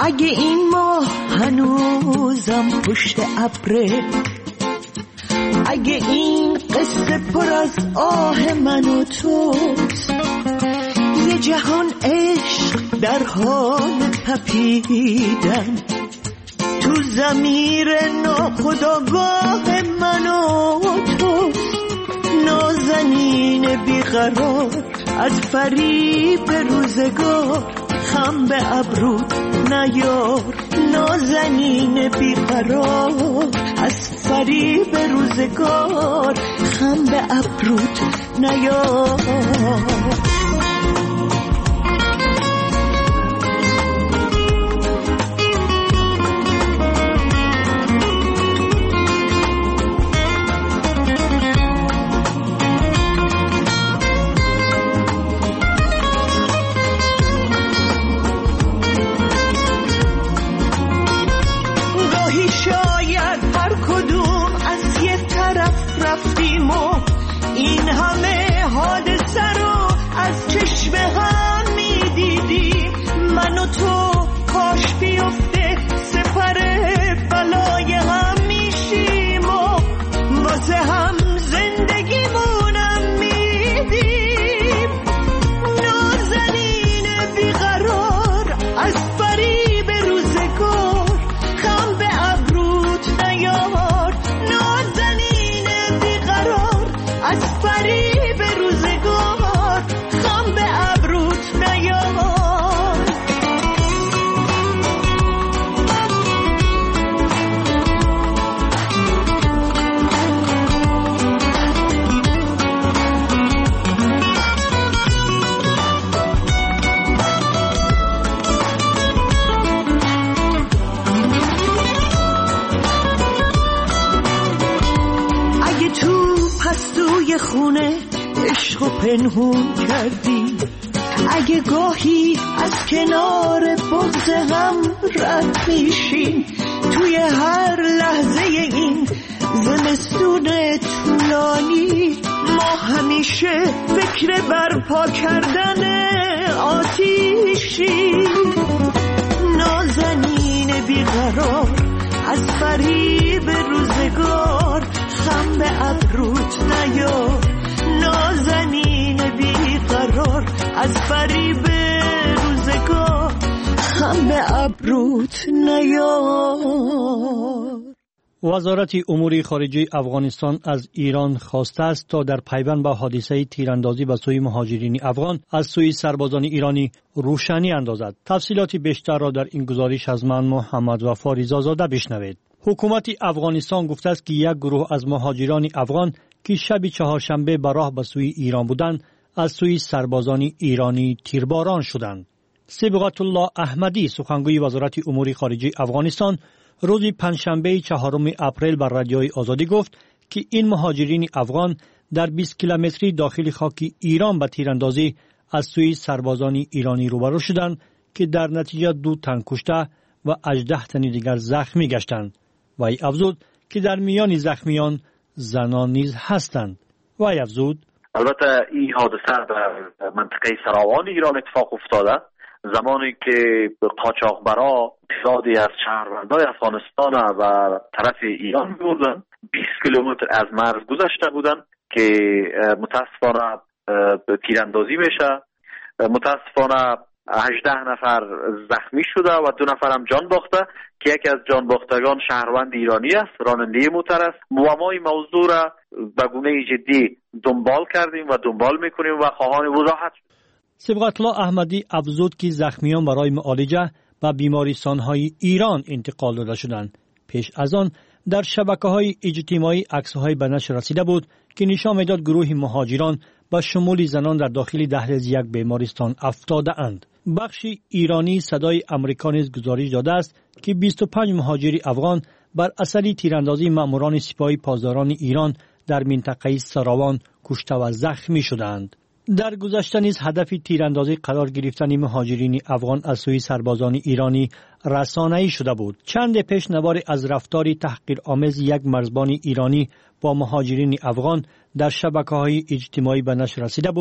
اگه این ماه هنوزم پشت ابره، اگه این قصه پر از آه من و توست، یه جهان عشق در حال تپیدن تو ضمیر ناخودآگاه من و توست. نازنین بیقرار از فریب روزگار، خم به ابروت نیار. نازنین بیقرار از فریب روزگار، خم به ابروت نیار. این همه حادثه رو از چشم هم میدیدیم، من و تو کاش بیفته سپر بلای هم میشیم و واسه هم زندگیمونم میدیم. نازنین بیقرار از فریب روزگار، خم به ابروت نیار. نازنین بیقرار از فریب روزگار، خم به ابروت نیار. اگه تو پستوی خونه عشق و پنهون کردی، اگه گاهی از کنار بغض هم رد میشیم، توی هر لحظه این زمستون طولانی ما همیشه فکر برپا کردن آتیشی. نازنین بیقرار از فریب روزگار، خم به ابروت نیار. نازنین بیقرار از فریب روزگار، خم به ابروت نیار. وزارت امور خارجه افغانستان از ایران خواسته است تا در پیوند با حادثه تیراندازی به سوی مهاجرین افغان از سوی سربازان ایرانی روشنی اندازد. تفصیلات بیشتر را در این گزارش از من محمد وفا رضازاده بشنوید. حکومت افغانستان گفته است که یک گروه از مهاجران افغان که شب چهارشنبه به راه به سوی ایران بودند، از سوی سربازان ایرانی تیرباران شدند. صبغت الله احمدی سخنگوی وزارت امور خارجه افغانستان روز پنجشنبه 4 اپریل بر رادیوی آزادی گفت که این مهاجرین افغان در 20 کیلومتری داخل خاک ایران به تیراندازی از سوی سربازان ایرانی روبرو شدند که در نتیجه 2 تن کشته و 18 تن دیگر زخمی گشتند. وی افزود که در میان زخمیان زنان نیز هستند. وی افزود البته این حادثه در منطقه سراوان ایران اتفاق افتاده، زمانی که قاچاقبرا تعدادی از شهروندان افغانستان و طرف ایران می‌بردند، 20 کیلومتر از مرز گذشته بودند که متاسفانه تیراندازی میشه. متاسفانه 18 نفر زخمی شده و 2 نفر هم جان باخته که یکی از جان باختگان شهروند ایرانی است، راننده موتر است. ما این موضوع را به گونه جدی دنبال کردیم و دنبال میکنیم و خواهان وضاحت. صبغت الله احمدی افزود که زخمیان برای معالجه به بیمارستان‌های ایران انتقال داده شدند. پیش از آن در شبکه‌های اجتماعی عکس‌های به نشر رسیده بود که نشان می‌داد گروه مهاجران با شمول زنان در داخل دهلیز یک بیمارستان افتاده اند. بخش ایرانی صدای امریکا نیز گزارش داده است که 25 مهاجر افغان بر اثر تیراندازی ماموران سپاه پاسداران ایران در منطقه سراوان کشته و زخمی شدند. در گذشته نیز هدف تیراندازی قرار گرفتن مهاجرین افغان از سوی سربازان ایرانی رسانه‌ای شده بود. چند پیش نوار از رفتار تحقیرآمیز یک مرزبان ایرانی با مهاجرین افغان در شبکه‌های اجتماعی به نشر رسیده بود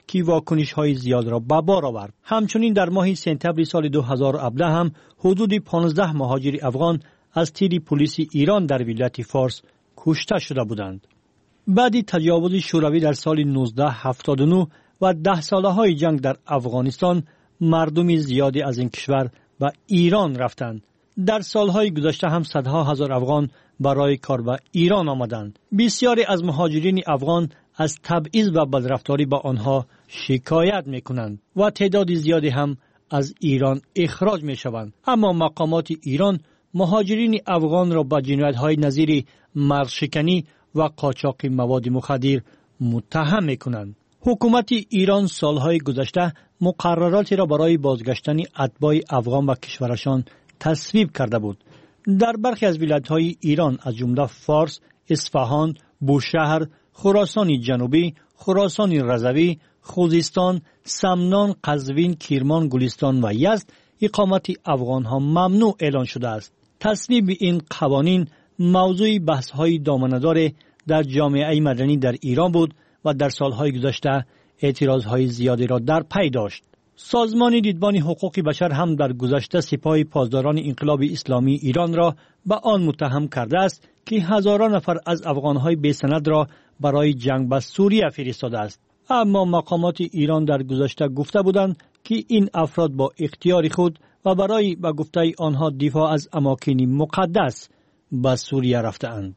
که واکنش‌های زیاد را به بار آورد. همچنین در ماه سپتامبر سال 2017 هم حدود 15 مهاجر افغان از تیر پلیس ایران در ولایت فارس کشته شده بودند. بعد تجاوز شوروی در سال 1979 و 10 ساله‌های جنگ در افغانستان، مردم زیادی از این کشور به ایران رفتند. در سالهای گذشته هم صدها هزار افغان برای کار به ایران آمدند. بسیاری از مهاجرین افغان از تبعیض و بدرفتاری با آنها شکایت می‌کنند و تعداد زیادی هم از ایران اخراج می‌شوند. اما مقامات ایران مهاجرین افغان را به جنایت‌های نظیر مرزشکنی و قاچاق مواد مخدر متهم می‌کنند. حکومت ایران سالهای گذشته مقرراتی را برای بازگشتن اتباع افغان به کشورشان تصویب کرده بود. در برخی از ولایت‌های ایران از جمله فارس، اصفهان، بوشهر، خراسان جنوبی، خراسان رضوی، خوزستان، سمنان، قزوین، کرمان، گلستان و یزد اقامت افغان‌ها ممنوع اعلان شده است. تصویب این قوانین موضوع بحث‌های دامنه‌دار در جامعه مدنی در ایران بود و در سالهای گذشته اعتراضهای زیادی را در پی داشت. سازمان دیدبان حقوق بشر هم در گذشته سپاه پاسداران انقلاب اسلامی ایران را به آن متهم کرده است که هزاران نفر از افغان‌های بی‌سند را برای جنگ به سوریه فرستاده است. اما مقامات ایران در گذشته گفته بودند که این افراد با اختیار خود و برای به گفته آنها دفاع از اماکن مقدس به سوریه رفته‌اند.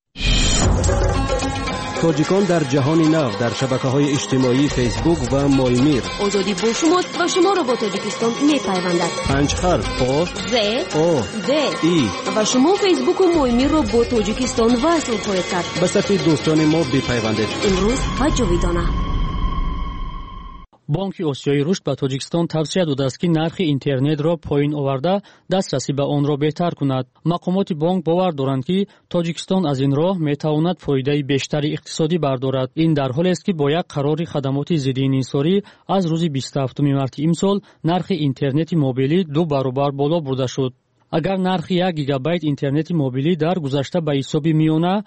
تاجیکان در جهان نو در شبکه‌های اجتماعی فیسبوک و مایمیر. آزادی با شماست و شما را با تاجیکستان می‌پیوندد. 5 حرف آ ز او د ای و شما فیسبوک و مایمیر را با تاجیکستان وصل خواهید کرد. به صفحه دوستان ما بپیوندید. امروز و جاویدانه. بانکی آسیایی رشد به تاجیکستان توصیه داده است که نرخ اینترنت را پایین آورده دسترسی به آن را بهتر کند. مقامات بانک باور دارند که تاجیکستان از این راه میتواند فایده بیشتری اقتصادی بردارد. این در حالی است که با یک قرار خدمات ضد انحصاری از روز 27 مارس امسال نرخ اینترنت موبیلی 2 برابر بالا برده شد. اگر نرخ 1 گیگابایت اینترنت موبیلی در گذشته به حساب میانه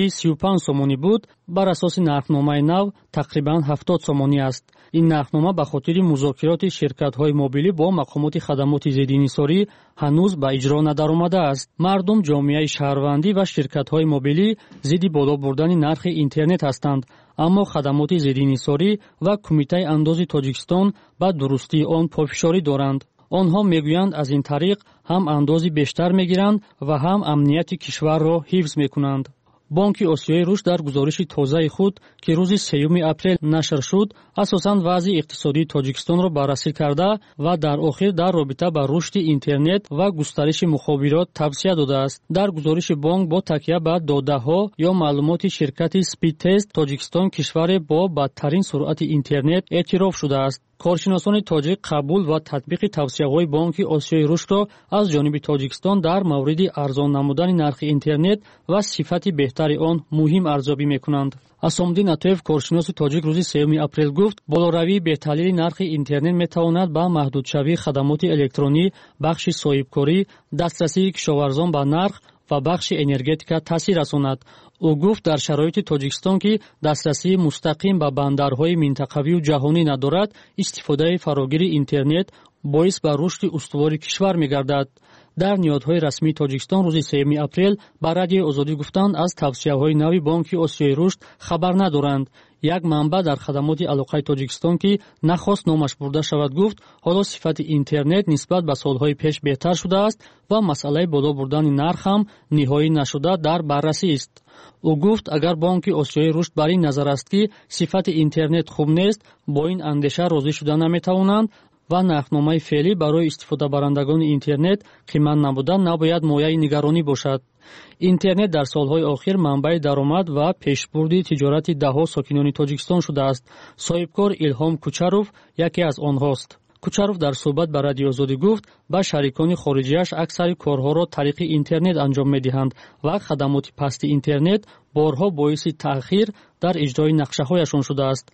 35 سومانی بود، بر اساس نرخنامه نو تقریبا 70 سومانی است. این نرخنامه به خاطر مذاکرات شرکت‌های موبیلی با مقامات خدمات ضد انحصاری هنوز به اجرا ندارآمده است. مردم، جامعه شهروندی و شرکت‌های موبیلی ضد بالا بردن نرخ اینترنت هستند، اما خدمات ضد انحصاری و کمیته انداز تاجیکستان به درستی آن پافشاری دارند. آنها میگویند از این طریق هم اندازی بیشتر میگیرند و هم امنیت کشور را حفظ میکنند. بانک آسیایی رشد در گزارش تازه خود که روز 3 اپریل نشر شد، اساساً وضع اقتصادی تاجیکستان را بررسی کرده و در آخر در رابطه با رشد اینترنت و گسترش مخابرات توصیه داده است. در گزارش بانک با تکیه به داده‌ها یا معلومات شرکت سپید تست، تاجیکستان کشور با بدترین سرعت اینترنت اعتراف شده است. کارشناسان تاجیک قبول و تطبیق توصیه‌های بانک آسیایی رشد را از جانب تاجیکستان در مورد ارزان نمودن نرخ اینترنت و صفت بهتر آن مهم ارزیابی می‌کنند. اسامدین عطویف کارشناس تاجیک روز 3 اپریل گفت بالاروی به دلیل نرخ اینترنت می‌تواند به محدودشوی خدمات الکترونی، بخش صاحبکاری، دسترسی کشاورزان به نرخ و بخش انرژتیکا تاثیر رساند. او گفت در شرایط تاجیکستان که دسترسی مستقیم به بندرهای منطقوی و جهانی ندارد، استفاده فراگیر اینترنت باعث به رشد استوار کشور می‌گردد. در نهادهای رسمی تاجیکستان روز 3 اپریل به رادیوی آزادی گفتند از توصیه‌های نوی بانک آسیایی رشد خبر ندارند. یک منبع در خدمات علاقه تاجیکستان که نخواست نامش برده شود گفت حالا صفت اینترنت نسبت به سالهای پیش بهتر شده است و مسئله بالا بردن نرخ هم نهایی نشده در بررسی است. او گفت اگر بانک آسیایی رشد بر این نظر است که صفت اینترنت خوب نیست، با این اندیشه راضی شده نمیتوانند و نرخنامه فعلی برای استفاده برندگان اینترنت قیمت نبودن نباید مایه نگرانی باشد. اینترنت در سالهای آخر منبع درآمد و پیشبرد تجارت ده‌ها ساکنان تاجیکستان شده است. صاحبکار ایلهام کوچاروف یکی از آنهاست. کوچاروف در صحبت با رادیو آزادی گفت با شریکان خارجیش اکثر کارها را طریق اینترنت انجام می‌دهند و خدمات پست اینترنت بارها باعث تأخیر در اجرای نقشه‌هایشان شده است.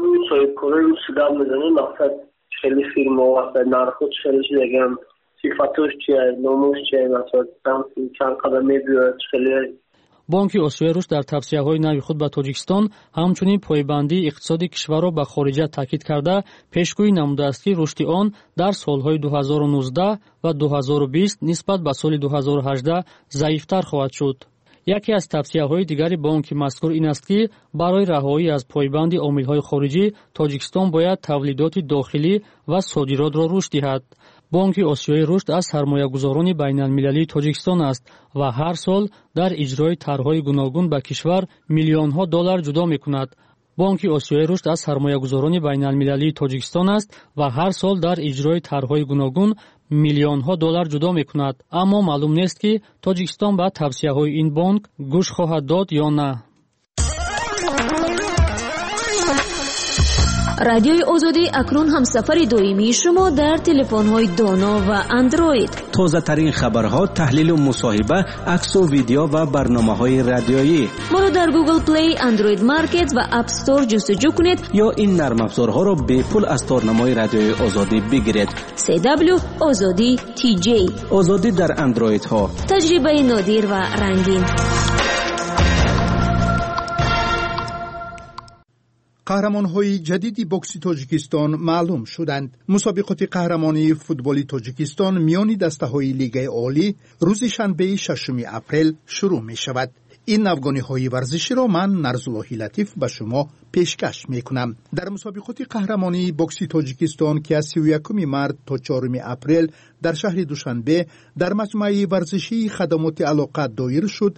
خیلی فیلم و نرخوش خیلی دیگم صفتش چیه، نموش چیه، مثلا چند قدمی بیاد خیلی бонки осиёи рушд дар тавсияҳои нави худ ба тоҷикистон ҳамчунин пойбандии иқтисоди кишварро ба хориҷа таъкид карда пешгӯӣ намудааст ки рушди он дар солҳои 2019 ва 2020 нисбат ба соли 2018 заифтар хоҳад шуд. яке аз тавсияҳои дигари бонки мазкур ин аст ки барои раҳоӣ аз пойбанди омилҳои хориҷӣ тоҷикистон бояд тавлидоти дохилӣ ва содиротро рушд диҳад. бонки осиёи рушд аз сармоягузорони байналмилалии тоҷикистон аст ва ҳар сол дар иҷрои тарҳҳои гуногун ба кишвар миллионҳо доллар ҷудо мекунад. бонки осиёи рушд аз сармоягузорони байналмилалии тоҷикистон аст ва ҳар сол дар иҷрои тарҳҳои гуногун миллионҳо доллар ҷудо мекунад. аммо маълум нест ки тоҷикистон ба тавсияҳои ин бонк гӯш хоҳад дод ё на. радиои озодӣ акнун ҳамсафари доимии шумо дар телефонҳои доно ва андроид. тозатарин хабарҳо, таҳлилу мусоҳиба, аксу видео ва барномаҳои радиоӣ. моро дар Google Play, Android Market ва App Store ҷустуҷӯ кунед ё ин нармафзорҳоро бепул аз торнамои радиои озодӣ бигиред. CW Озодӣ TJ. озодӣ дар андроидҳо. таҷрибаи нодир ва рангин. қаҳрамонҳои ҷадиди бокси тоҷикистон маълум шуданд. мусобиқоти қаҳрамонии футболи тоҷикистон миёни дастаҳои лигаи олӣ рӯзи шанбеи 6 апрел шурӯъ мешавад. ин навгониҳои варзиширо ман Нарзуллоҳи Латиф ба шумо пешкаш мекунам. дар мусобиқоти қаҳрамонии бокси тоҷикистон ки аз 31 март то 4 апрел дар шаҳри Душанбе дар маҷмӯаи варзишии хадамоти алоқа доир шуд,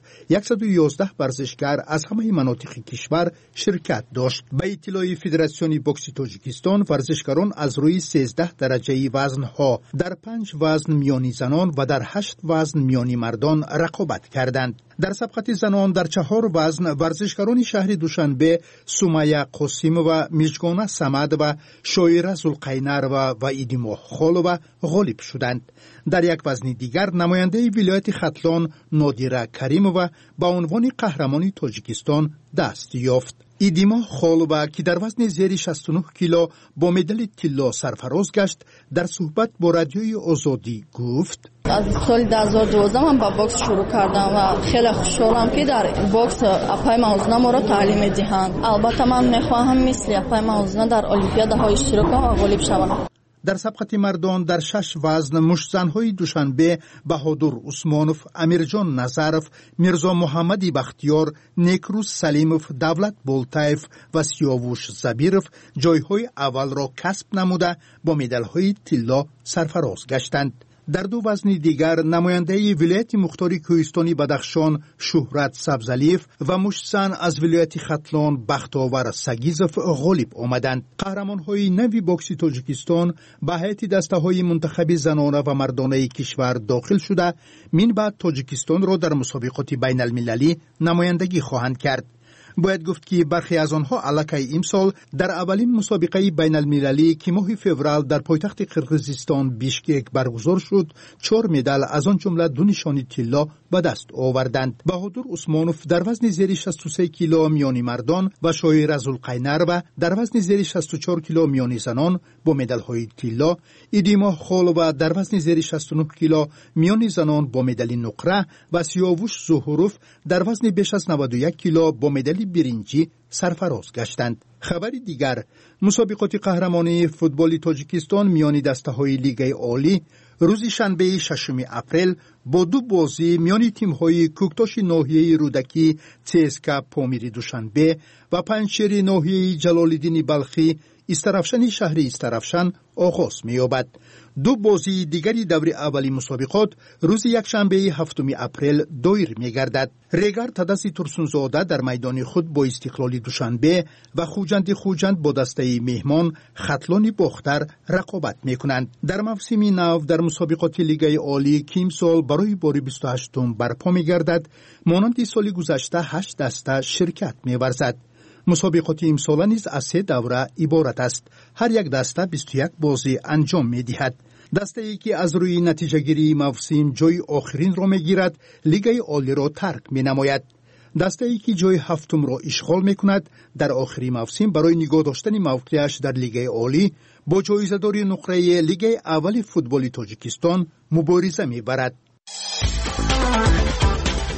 111 варзишгар аз ҳамаи манотиқи кишвар ширкат дошт. ба иттилои Федератсиони бокси тоҷикистон, варзишгарон аз рӯи 13 дараҷаи вазнҳо дар 5 вазн миёни занон ва дар 8 вазн миёни мардон рақобат карданд. дар сабқати занон дар 4 вазн варзишгарони шаҳри Душанбе Сумая Қосимова, Мижгона Самадова, Шоира Зулқайнарова ва Идимоҳ Холова ғолиб шуданд. дар як вазни дигар намояндаи вилояти Хатлон Нодира Каримова ба унвони қаҳрамони Тоҷикистон даст ёфт. Идимоҳ Холова, ки дар вазни зери 69 кило бо медали тилло сарфароз гашт, дар суҳбат бо радиои Озодӣ гуфт: аз соли 2012 ман ба бокс шурӯъ кардам ва хеле хушҳолам ки дар бокс Апай Маузна моро таълим медиҳанд. албатта ман мехоҳам мисли Апай Маузна дар олимпиадаҳо иштирок кунам ва ғолиб шавам. дар сабқати мардон дар 6 вазн муштзанҳои Душанбе Баҳодур Усмонов, Амирҷон Назаров, Мирзо Муҳаммади Бахтиёр, Некрус Салимов, Давлат Болтаев ва Сиёвуш Забиров ҷойҳои аввалро касб намуда бо медалҳои тилло сарфароз гаштанд. дар ду вазни дигар намояндаи вилояти Мухтори Кӯҳистони Бадахшон Шуҳрат Сабзалиев ва муштзан аз вилояти Хатлон Бахтовар Сагизов ғолиб омаданд. қаҳрамонҳои нави бокси Тоҷикистон ба ҳайати дастаҳои мунтахаби занона ва мардонаи кишвар дохил шуда, минбаъд Тоҷикистонро дар мусобиқоти байналмилалӣ намояндагӣ хоҳанд кард. бояд гуфт ки бархе аз онҳо аллакай имсол дар аввалин мусобиқаи байналмилалӣ ки моҳи феврал дар пойтахти Қирғизистон Бишкек баргузор шуд, 4 медал аз он ҷумла 2 нишони тилло ба даст оварданд. Баҳодур Усмонов дар вазни зери 63 кило миёни мардон ва Шоира Зулқайнарова дар вазни зери 64 кило миёни занон бо медалҳои тилло, Идимоҳ Холова дар вазни зери 69 кило миёни занон бо медали нуқра ва Сиёвуш Зуҳуров дар вазни беш аз 91 кило бо медали биринҷӣ сарфароз гаштанд. хабари дигар, мусобиқоти қаҳрамонии футболи Тоҷикистон миёни дастаҳои лигаи олӣ рӯзи шанбеи 6 апрел бо ду бозӣ миёни тимҳои Кӯктоши ноҳияи Рӯдакӣ ЦСКА Помири Душанбе ва Панҷшери ноҳияи Ҷалолиддини Балхӣ Истарафшани шаҳри Истарафшан оғоз меёбад. ду бозии дигари даври аввали мусобиқот рӯзи якшанбеи 7 апрел доир мегардад. Регар Тадаси Турсунзода дар майдони худ бо Истиқлоли Душанбе ва Хуҷанди Хуҷанд бо дастаи меҳмон Хатлони Бохтар рақобат мекунанд. дар мавсими нав дар мусобиқоти лигаи олӣ ки имсол барои бори 28 барпо мегардад, монанди соли гузашта 8 даста ширкат меварзад. мусобиқоти имсола низ аз 3 давра иборат аст. ҳар як даста 21 бозӣ анҷом медиҳад. дастае ки аз рӯи натиҷагирии мавсим ҷои охиринро мегирад, лигаи олиро тарк менамояд. дастае ки ҷои ҳафтумро ишғол мекунад, дар охири мавсим барои нигоҳ доштани мавқеаш дар лигаи олӣ бо ҷоизадори нуқраи лигаи аввали футболи Тоҷикистон мубориза мебарад.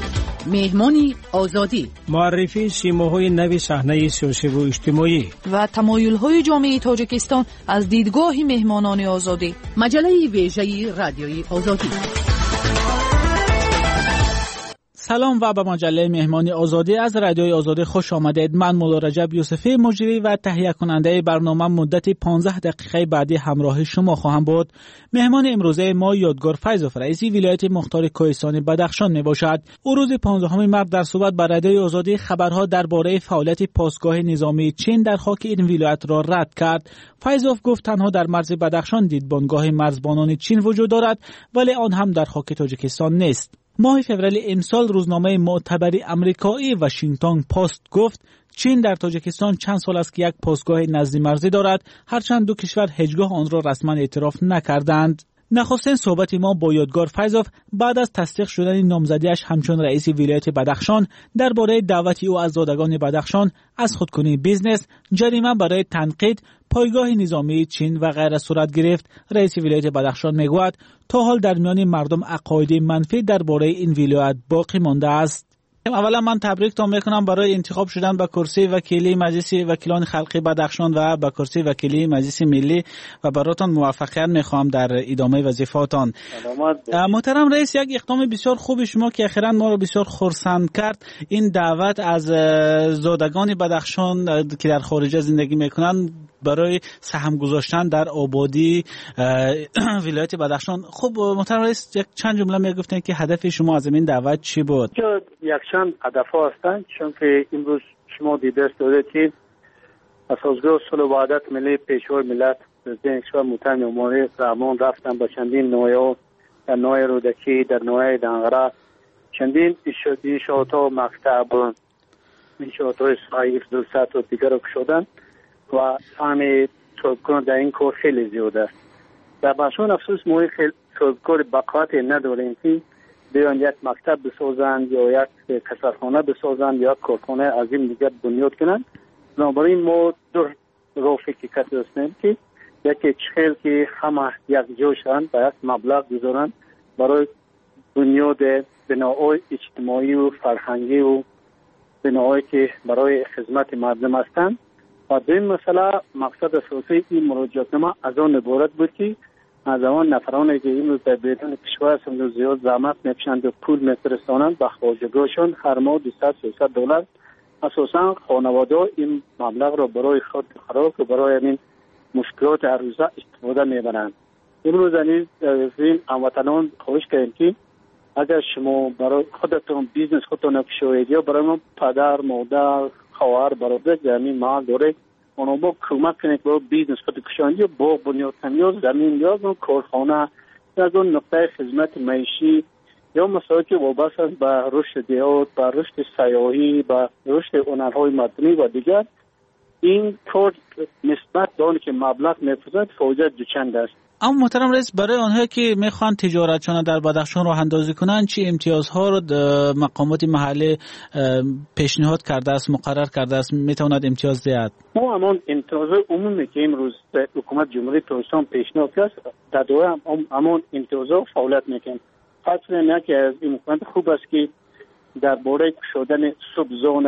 مهمان آزادی، معرفی سیماهای نوی صحنه سیاسی و اجتماعی و تمایل‌های جامعه تاجیکستان از دیدگاه مهمانان آزادی. مجله ویژه رادیوی آزادی. سلام و به مجله مهمان آزادی از رادیوی آزادی خوش آمدید. من مولا رجب یوسفی مجری و تهیه کننده برنامه مدت 15 دقیقه بعدی همراه شما خواهم بود. مهمان امروزه ما یادگار فیضوف رئیس ولایت مختار کوهستان بدخشان می باشد. او روز 15 مارس در صحبت با رادیوی آزادی خبرها درباره فعالیت پاسگاه نظامی چین در خاک این ولایت را رد کرد. فیضوف گفت تنها در مرز بدخشان دیدبانگاه مرزبانان چین وجود دارد ولی آن هم در خاک تاجیکستان نیست. ماه فوریه امسال روزنامه معتبر امریکایی واشنگتن پست گفت چین در تاجیکستان چند سال است که یک پاسگاه نزدی مرزی دارد، هرچند دو کشور هیچگاه آن را رسما اعتراف نکردند. نخستین صحبت ما با یادگار فیضوف بعد از تصدیق شدن نامزدیش همچون رئیس ولایت بدخشان درباره دعوت او از زادگان بدخشان از خودکنی بیزنس، جریمه برای تنقید پایگاه نظامی چین و غیره صورت گرفت. رئیس ولایت بدخشان میگوید تا حال در میان مردم عقاید منفی درباره این ولایت باقی مانده است. اولا من تبریکتان میکنم برای انتخاب شدن به کرسی وکیلی مجلس وکیلان خلقی بدخشان و به کرسی وکیلی مجلس ملی و براتون موفقیت میخوام در ادامه وظیفه‌تان. محترم رئیس، یک اقدام بسیار خوب شما که اخیراً ما رو بسیار خرسند کرد، این دعوت از زادگان بدخشان که در خارج زندگی میکنن برای سهم گذاشتن در آبادی ولایت بدخشان. خب محترم رئیس، یک چند جمله میگفتن که هدف شما از این دعوت چی بود؟ یک چند هدف‌ها هستند، چون که امروز شما دیده است که اساسگاه صلح و وحدت ملی پیشوای ملت پرزیدنت کشور محترم امامی رحمان رفتن به چندین نوعه در نوعه رودکی، در نوعه دنغره، چندین انشاءات‌ها مکتب، انشاءات‌های سایه حفظ‌الصحت و دیگر رو شدن و سهم صاحبکار در این کار خیلی زیاد است. در بدخشان افسوس ما خیلی صاحبکار بقایت نداریم که بیان یک مکتب بسازند یا یک کسرخانه بسازند یا یک کارخانه عظیم دیگر بنیاد کنند. بنابراین ما دو راه فکر کرده هستیم که یکی چخیل که همه یک جا شوند و یک مبلغ بذارند برای بنیاد بناهای اجتماعی و فرهنگی و بناهایی که برای خدمت مردم هستند. و دویم مسئله مقصد اساسی این مراجعتنامه از آن عبارت بود که از آن نفرانی که این روز در بیرون کشور هستند زیاد زحمت میکشند و پول میفرستانند به خواجگاهشان هر ماه $200-300 اساسا خانواده این مبلغ را برای خود خوراک و برای این مشکلات هر روزه استفاده میبرند. امروز این هموطنان خواهش کردیم که اگر شما برای خودتون بیزنس خودتون نکشوید یا برای ما پدر مادر خواهر برادر در این محل داره اونا با کمک کنید برای بیزنس خود کشان یا باغ بنیاد کنید یا زمین یا کارخانه یا نقطه خدمت معیشی یا مسائلی که وابسته به رشد دیهات، به رشد سیاحی، به رشد هنرهای مدنی و دیگر، این کار نسبت به آنی که مبلغ می‌فرستند فایده دوچند است. اما محترم رئیس، برای آنها که میخوان تجارتشان در بدخشان راه اندازی کنند چه امتیازها رو مقامات محلی پیشنهاد کرده است، مقرر کرده است، میتواند امتیاز دهد؟ ما همان امتیاز عمومی که امروز حکومت جمهوری تاجیکستان پیشنهاد کرد در دوره همان امتیازها فعالیت میکنیم. خاطر اینه که از این حکومت خوب است که درباره شدن سبزون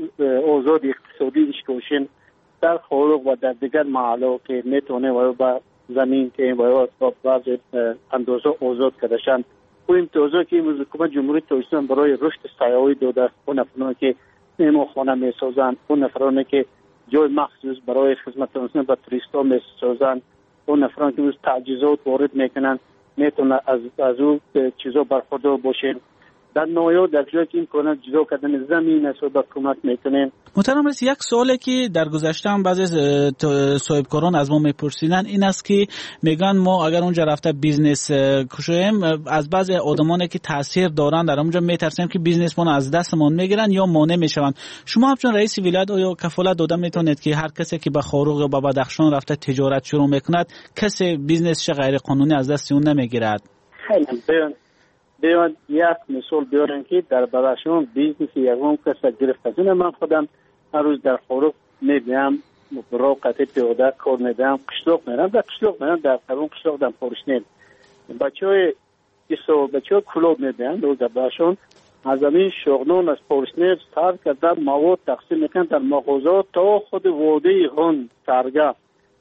آزاد اقتصادی اشکوشن در خارج و در دیگر محلات که میتونه و با زمین که باید با بعض اندازه آزاد کردشن و امتیازی که امروز حکومت جمهوری تاجیکستان برای رشد سیاحی داده است، اون نفرانی که مهمانخانه میسازند، اون نفرانی که جای مخصوص برای خدمت رسانی به توریستا میسازند، اون نفرانی که امروز تجهیزات وارد میکنند میتونه از اون چیزا برخوردار باشین. در نوعی در جایی که این کنند جدا کردن زمین است و با کمک میکنیم. محترم رئیس، یک سوالی که در گذشته هم بعضی صاحبکاران از ما میپرسیدن این است که میگن ما اگر اونجا رفته بیزنس کشویم از بعضی آدمانی که تاثیر دارن در اونجا میترسیم که بیزنس ما از دستمون میگیرن یا مانع میشون. شما همچون رئیس ولایت آیا کفالت داده میتونید که هر کسی که به خاروق یا به بدخشان رفته تجارت شروع میکند کسی بیزنسش غیر قانونی از دست اون نمیگیرد؟ خیلی بیان یک مثال بیارن که در بدخشان بیزنس یکم کس گرفت. از این من خودم هر روز در خاروق میبینم برای قطع پیاده کار میدم، قشلاق میرم در قرون قشلاق در پارشنیل بچه های کلوب میبینم در بدخشان از این شغلان از پورسنیف سر کرده مواد تقسیم میکنن در مغازات تا خود وادی هون سرگاه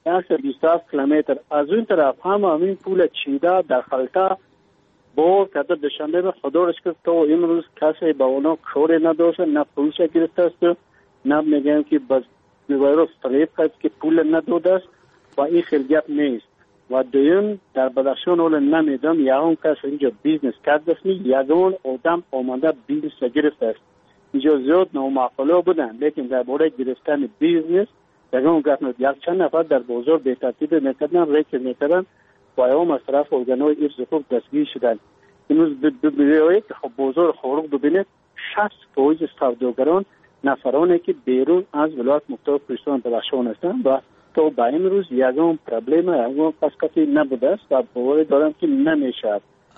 127 کیلومتر. از اون طرف هم همین پول چیده در خلطه بار کرده دوشنبه به خدا رش کرد تا امروز کسی با اونا کاری نداشته، نه پولش گرفته است، نه میگن که بس بیوارو فریب کرد که پول نداده است و این خیلی گپ نیست. و دویم در بدخشان اول نمیدم یکم کس اینجا بیزنس کرده است، یکم آدم آمده بیزنس گرفته است. اینجا زیاد نامعقوله بودن، لیکن در باره گرفتن بیزنس یکم گپ نید. یک چند نفر در بازار به ترتیب میکردن، ریکر میکردن و ایام از طرف ارگانهای ارز خوب دستگیر شدن. امروز ببینید که بازار خارق ببینید 60% سوداگران نفرانی که بیرون از ولایت مختار کوهستان بدخشان هستند و تا به امروز یکم پرابلم یکم کسی نبوده است و باور دارم که نمیشه.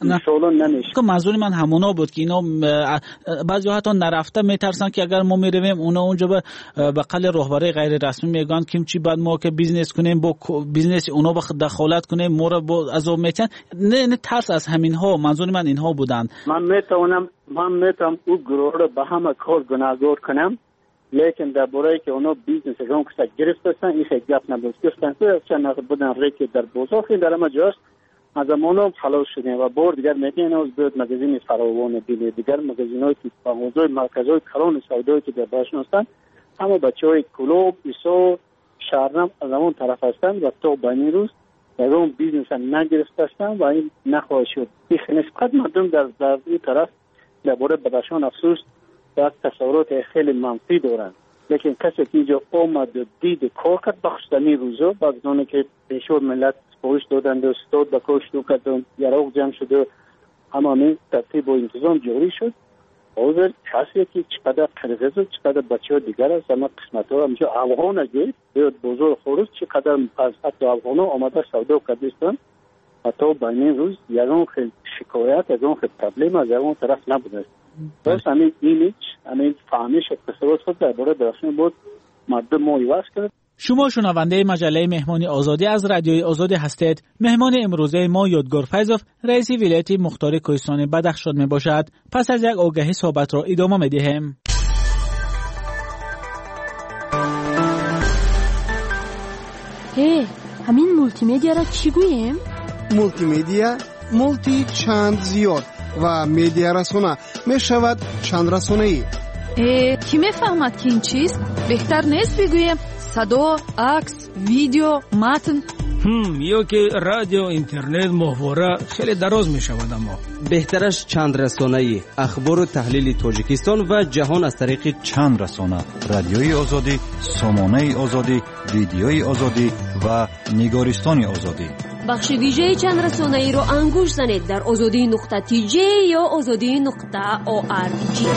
که منظور من همونا بود که اینا بعضی حتی نرفته میترسن که اگر ما میرویم اونا اونجا به بقل رهبری غیر رسمی میگن که چی بعد ما که بیزنس کنیم با بیزنس اونا به دخالت کنیم ما رو از اون میتن نه ترس از همین ها. منظور من اینها بودن. من میتونم او گروه رو به همه کار گناهگار کنم، لیکن در باره که اونا بیزنس اگرام کسا گرفتن این خیلی گپ نبود. گفتن که چند نفر بودن ریکی در بازار خیلی در همه جاست از امانم خلاص شدیم و بار دیگر میگن از بیاد مگزین فراوان دیگه دیگر مگزین های که بانوزای مرکز های کلان سودایی که در باشن هستن همه بچه های کلوب ایسا شهرنم از همون طرف هستن و تا با این روز در اون بیزنس نگرفته هستن و این نخواهد شد. این نسبت مردم در این طرف در باره بدخشان افسوس در تصورات خیلی منفی دارن، لیکن کسی که اینجا آمد و دید کار کرد بخشتنی روزا بعضی که پیشور ملت پوش دادند و استاد با کش دو کردن یراق جمع شد و همه ترتیب و انتظام جاری شد. اوزر کسی که چقدر قرغز و چقدر بچه ها دیگر است همه قسمت ها همچه افغان اگه بیاد بزرگ خورست چقدر از حتی افغان ها آمده سودا کردستن حتی بین روز یکم خیلی شکایت یکم خیلی پرابلم از یکم طرف نبوده است. بس همین ایمیج همین فهمیش اقتصاد خود در باره درخشان بود مردم ما ایواز کرد. شما شنونده مجله مهمانی آزادی از رادیوی آزادی هستید. مهمان امروزه ما یادگار فیضوف رئیس ولایت مختار کوهستان بدخشان می باشد. پس از یک آگهی صحبت را ادامه می دهیم. همین مولتی میدیا را چی گوییم؟ مولتی میدیا مولتی چند زیاد و میدیا رسانه می شود چند رسانه ای. کی میفهمد که این چیست؟ بهتر نیست بگویم صدا، عکس، ویدیو، متن. یا که رادیو، اینترنت، محتوا خیلی دراز می شود. اما بهترش چند رسانه‌ای اخبار و تحلیل تاجیکستان و جهان از طریق چند رسانه: رادیوی آزادی، سامانه آزادی، ویدیوی آزادی و نگارستان آزادی. بخش ویژه چند رسانه‌ای رو انگوش زنید در azadi.tj یا azadi.org.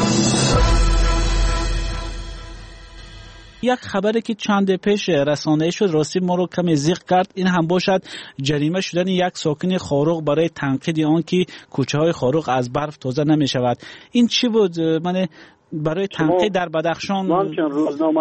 یک خبری که چند پیش رسانه‌ای شد راستی ما رو کمی زیق کرد. این هم باشد جریمه شدن یک ساکن خاروق برای تنقید آن که کوچه‌های خاروق از برف تازه نمی‌شود. این چی بود؟ من برای تنقید در بدخشان چون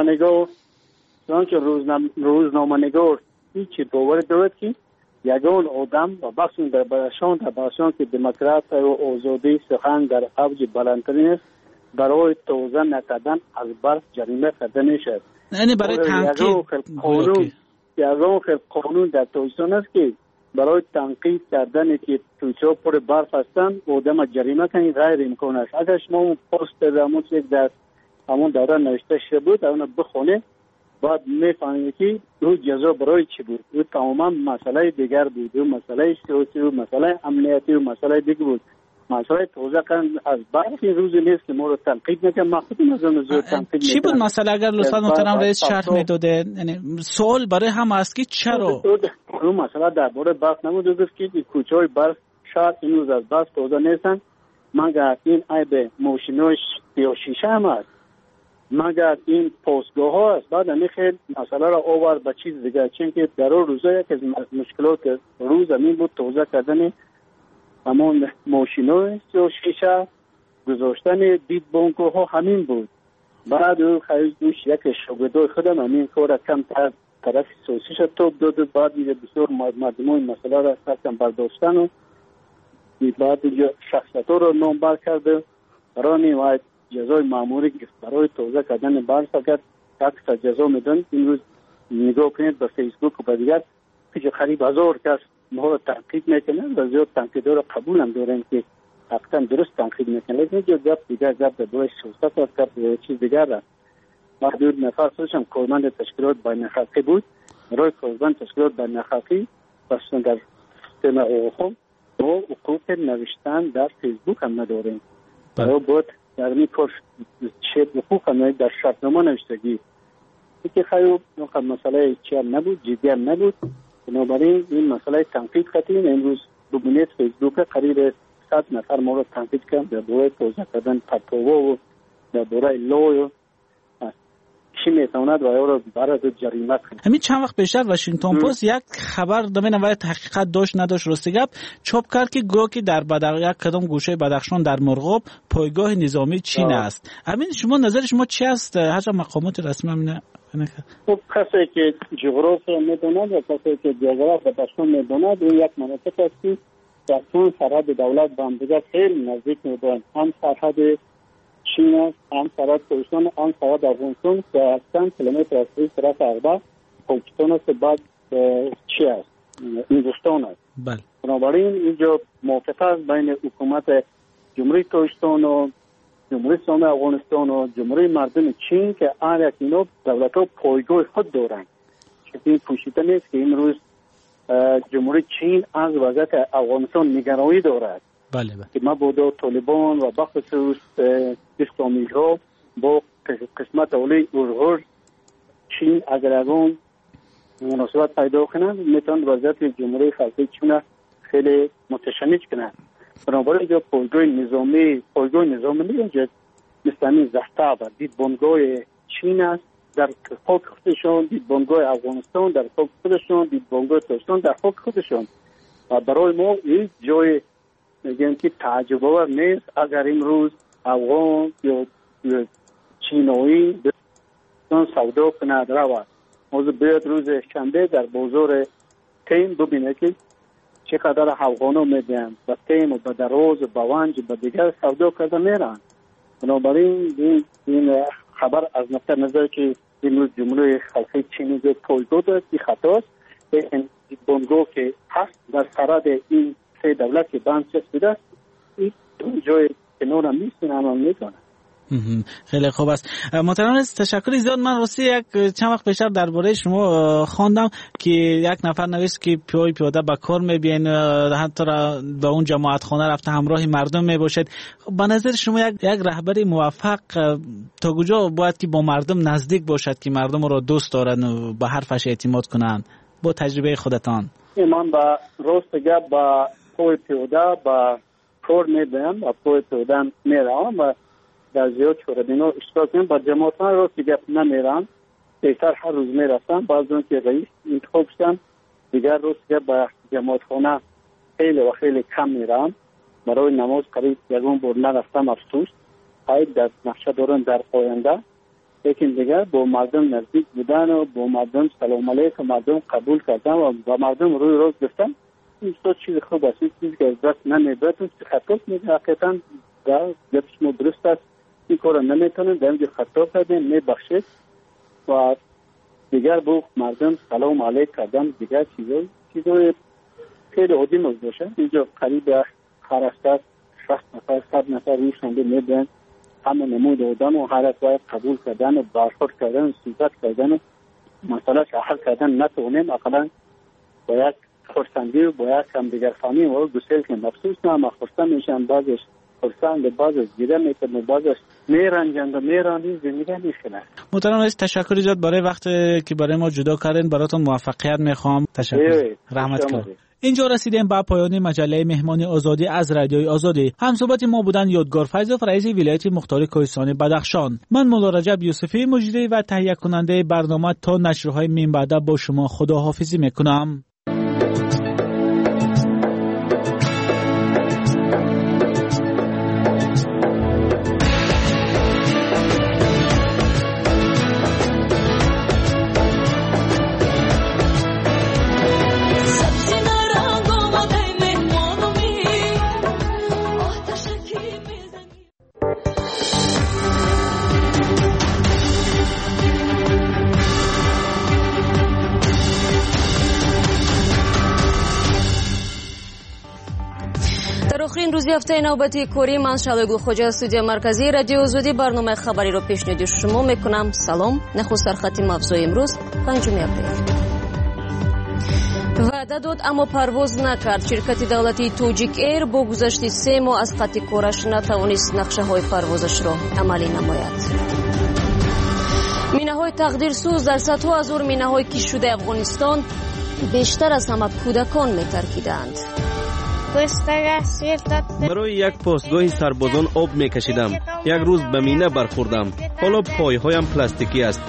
روزنامه‌نگار هیچ باور دارد که یگان آدم و بخش در بدخشان که دموکرات و آزادی سخن در اوج بلندترین است برای توزیع نکردن از برف جریمه کرده میشد. یعنی برای تنقید قانون در تویستان است که برای تنقید کردن که تویچه پر برف هستند آدم جریمه کنید غیر امکان است. اگر شما اون پست رموز یک در همون دوره نوشته شده بود اون بخونه بعد میفهمید که دو جزا برای چی بود. او تماما مسئله دیگر بود، او مسئله سیاسی و مسئله امنیتی و مسئله دیگر بود. مسئله توزیع کردن از برف این روزی نیست که ما رو تنقید نکنم. من خودم از اون زور تنقید چی بود مسئله؟ اگر لطفا محترم رئیس شرح میداده. یعنی سوال برای هم است که چرا اون مسئله درباره برف نبود. گفت که کوچه‌های برف شاید این روز از برف توزیع نیستن مگر این عیب ماشین‌های شیشه هم است، مگر این پستگاه ها است. بعد همین خیلی مسئله را آورد به چیز دیگه، چون که در اون روزا یک از مشکلات روز همین بود توزیع کردن همون ماشین‌های شیشه، گذاشتن دید بانک‌ها ها همین بود. بعد او خیلی یک شاگردای خودم همین کار کم طرف سوسیش توپ داد و بعد بسیار مردم این مسئله را سرکم برداشتن و بعد شخصیت ها را نامبر کرده برای باید جزای ماموری که برای توزیع کردن برس اگر یک جزا میدن. امروز نگاه کنید به فیسبوک و به دیگر که قریب 1000 کس ما رو تنقید میکنن و زیاد تنقیدها رو قبول هم دارن که حقیقتا درست تنقید میکنن، لیکن اینجا گپ دیگر گپ به برای سیاست است، گپ به چیز دیگر است. محدود نفر خودشم کارمند تشکیلات بین‌الخلقی بود، برای کارمند تشکیلات بین‌الخلقی باشن در سیستم حقوق و حقوق نوشتن در فیسبوک هم نداریم. برای بود در این کار چه حقوق هم در شرطنامه نوشتگی که خیلی مسئله چی هم نبود، جدی هم نبود. بنابراین این مسئله تنقید خطین امروز ببینید فیسبوک قریب 100 نفر ما رو تنقید کردن در دوره توزیع کردن پرتوها و در دوره لوی و چی میتواند و یا رو برای جریمت کنید. همین چند وقت پیشتر واشنگتن پست یک خبر نمیدونم تحقیقات داشت نداشت راستی گپ چاپ کرد که گویا که در یک کدام گوشه بدخشان در مرغاب پایگاه نظامی چین است. همین شما نظر شما چی است؟ هر مقامات رسمی همینه خب کسی که جغرافیا میدوند و کسی که جغرافیا بدخشان میدوند این یک مناطق است که در طول سرحد دولت با هم دیگر خیلی نزدیک میدوند. هم سرحد چین است، هم سرحد پاکستان، هم سرحد افغانستان که چند کیلومتر از طرف اغبر پاکستان است، بعد چی است؟ هندوستان است. بله. بنابراین اینجا موافقت است بین حکومت جمهوری پاکستان و جمهوری اسلامی افغانستان و جمهوری مردم چین که هر یک اینا دولت‌ها پایگاه خود دارند. این پوشیده نیست که امروز جمهوری چین از وضعیت افغانستان نگرانی دارد. بله. که مبادا طالبان و بخصوص اسلامی ها با قسمت اولی ارغور چین اگر اون مناسبت پیدا کنند میتوان وضعیت جمهوری خلقی چین خیلی متشنج کنند. بنابراین اینجا پایگاه نظامی اینجا مثل زهتاب دیدبانگاه چین است در خاک خودشان، دیدبانگاه افغانستان در خاک خودشان، دیدبانگاه پاکستان در خاک خودشان. و برای ما این جای میگن که تعجب آور نیست اگر امروز افغان یا چینایی سودا کند رود. موضوع بیاد روز شنبه در بازار تیم ببینه که چقدر افغانا میدن و تیم و به دراز و به ونج و به دیگر سودا کرده میرن. بنابراین این خبر از نقطه نظر که امروز جمهوری خلقی چینی پایگاه دارد این خطاست. این بانگاه که هست در سرحد این سه دولت که بند شده است این جای کنار هم نیستن اما میتونن. خیلی خوب است. محترم تشکر زیاد. من راستی یک چند وقت پیشتر درباره شما خواندم که یک نفر نوشت که پیاده به کار میبین حتی به اون جماعت خانه رفته همراه مردم میباشد. به نظر شما یک رهبر موفق تا کجا باید که با مردم نزدیک باشد که مردم را دوست دارن و به حرفش اعتماد کنن با تجربه خودتان؟ من با راست گپ با پای پیاده با کار میبینم و پای پیاده میرم و در زیاد شوردینا اشتراک کنم. با جماعتان راست گپ نمیرم، بهتر هر روز میرفتم. بعض اون که رئیس انتخاب شدم دیگر راست گپ با جماعت خانه خیلی و خیلی کم میرم. برای نماز قریب یکون بار نرفتم افسوس. باید در نقشه دارن در آینده، لیکن دیگر با مردم نزدیک بودن و با مردم سلام علیکم مردم قبول کردن و با مردم روی روز گفتن این چیز خوب است. این چیزی که از دست نمیبرد خطاست میگه حقیقتا در گپش ما درست است. این کار نمیتونن در اینجا خطا کردن میبخشید و دیگر با مردم سلام علیک کردن دیگر چیزای خیلی عادی باشه. اینجا قریب هر هفته 60 نفر 100 نفر روی شنبه میدن همه نمود آدم و هر باید قبول کردن و برخورد کردن و صحبت کردن و مسئله حل کردن نتونیم. اقلا با یک خرسندی و با یک هم دیگر فهمی و گسیل که مفسوس نه خرسند میشن، بعضش خرسند بعضش گیره میکنن و بعضش میرنجند و میرانید زندگی میشنه. محترم رئیس تشکر زیاد برای وقت که برای ما جدا کردین. براتون موفقیت میخوام. تشکر. رحمت کنم. اینجا رسیدیم به پایان مجله مهمان آزادی از رادیوی آزادی. همصحبت ما بودن یادگار فیضوف رئیس ولایت مختار کوهستان بدخشان. من مولا رجب یوسفی مجری و تهیه کننده برنامه تا نشرهای من بعد با شما خداحافظی میکنم. پیروزی هفته نوبتی کوری، من شالوی خوجا استودیو مرکزی رادیو آزادی برنامه خبری رو پیشنهاد شما میکنم. سلام. نخست در خط موضوع امروز 5 اپریل. وعده داد اما پرواز نکرد. شرکت دولتی توجیک ایر با گذشت 3 ماه از خط کارش نتوانست نقشه های پروازش را عملی نماید. مینه های تقدیر سوز در صدها هزار مینه های کش شده افغانستان بیشتر از همه کودکان می‌ترکیدند. برای یک پستگاه سربازان آب می‌کشیدم. یک روز به مینه برخوردم. حالا پایهایم پلاستیکی است.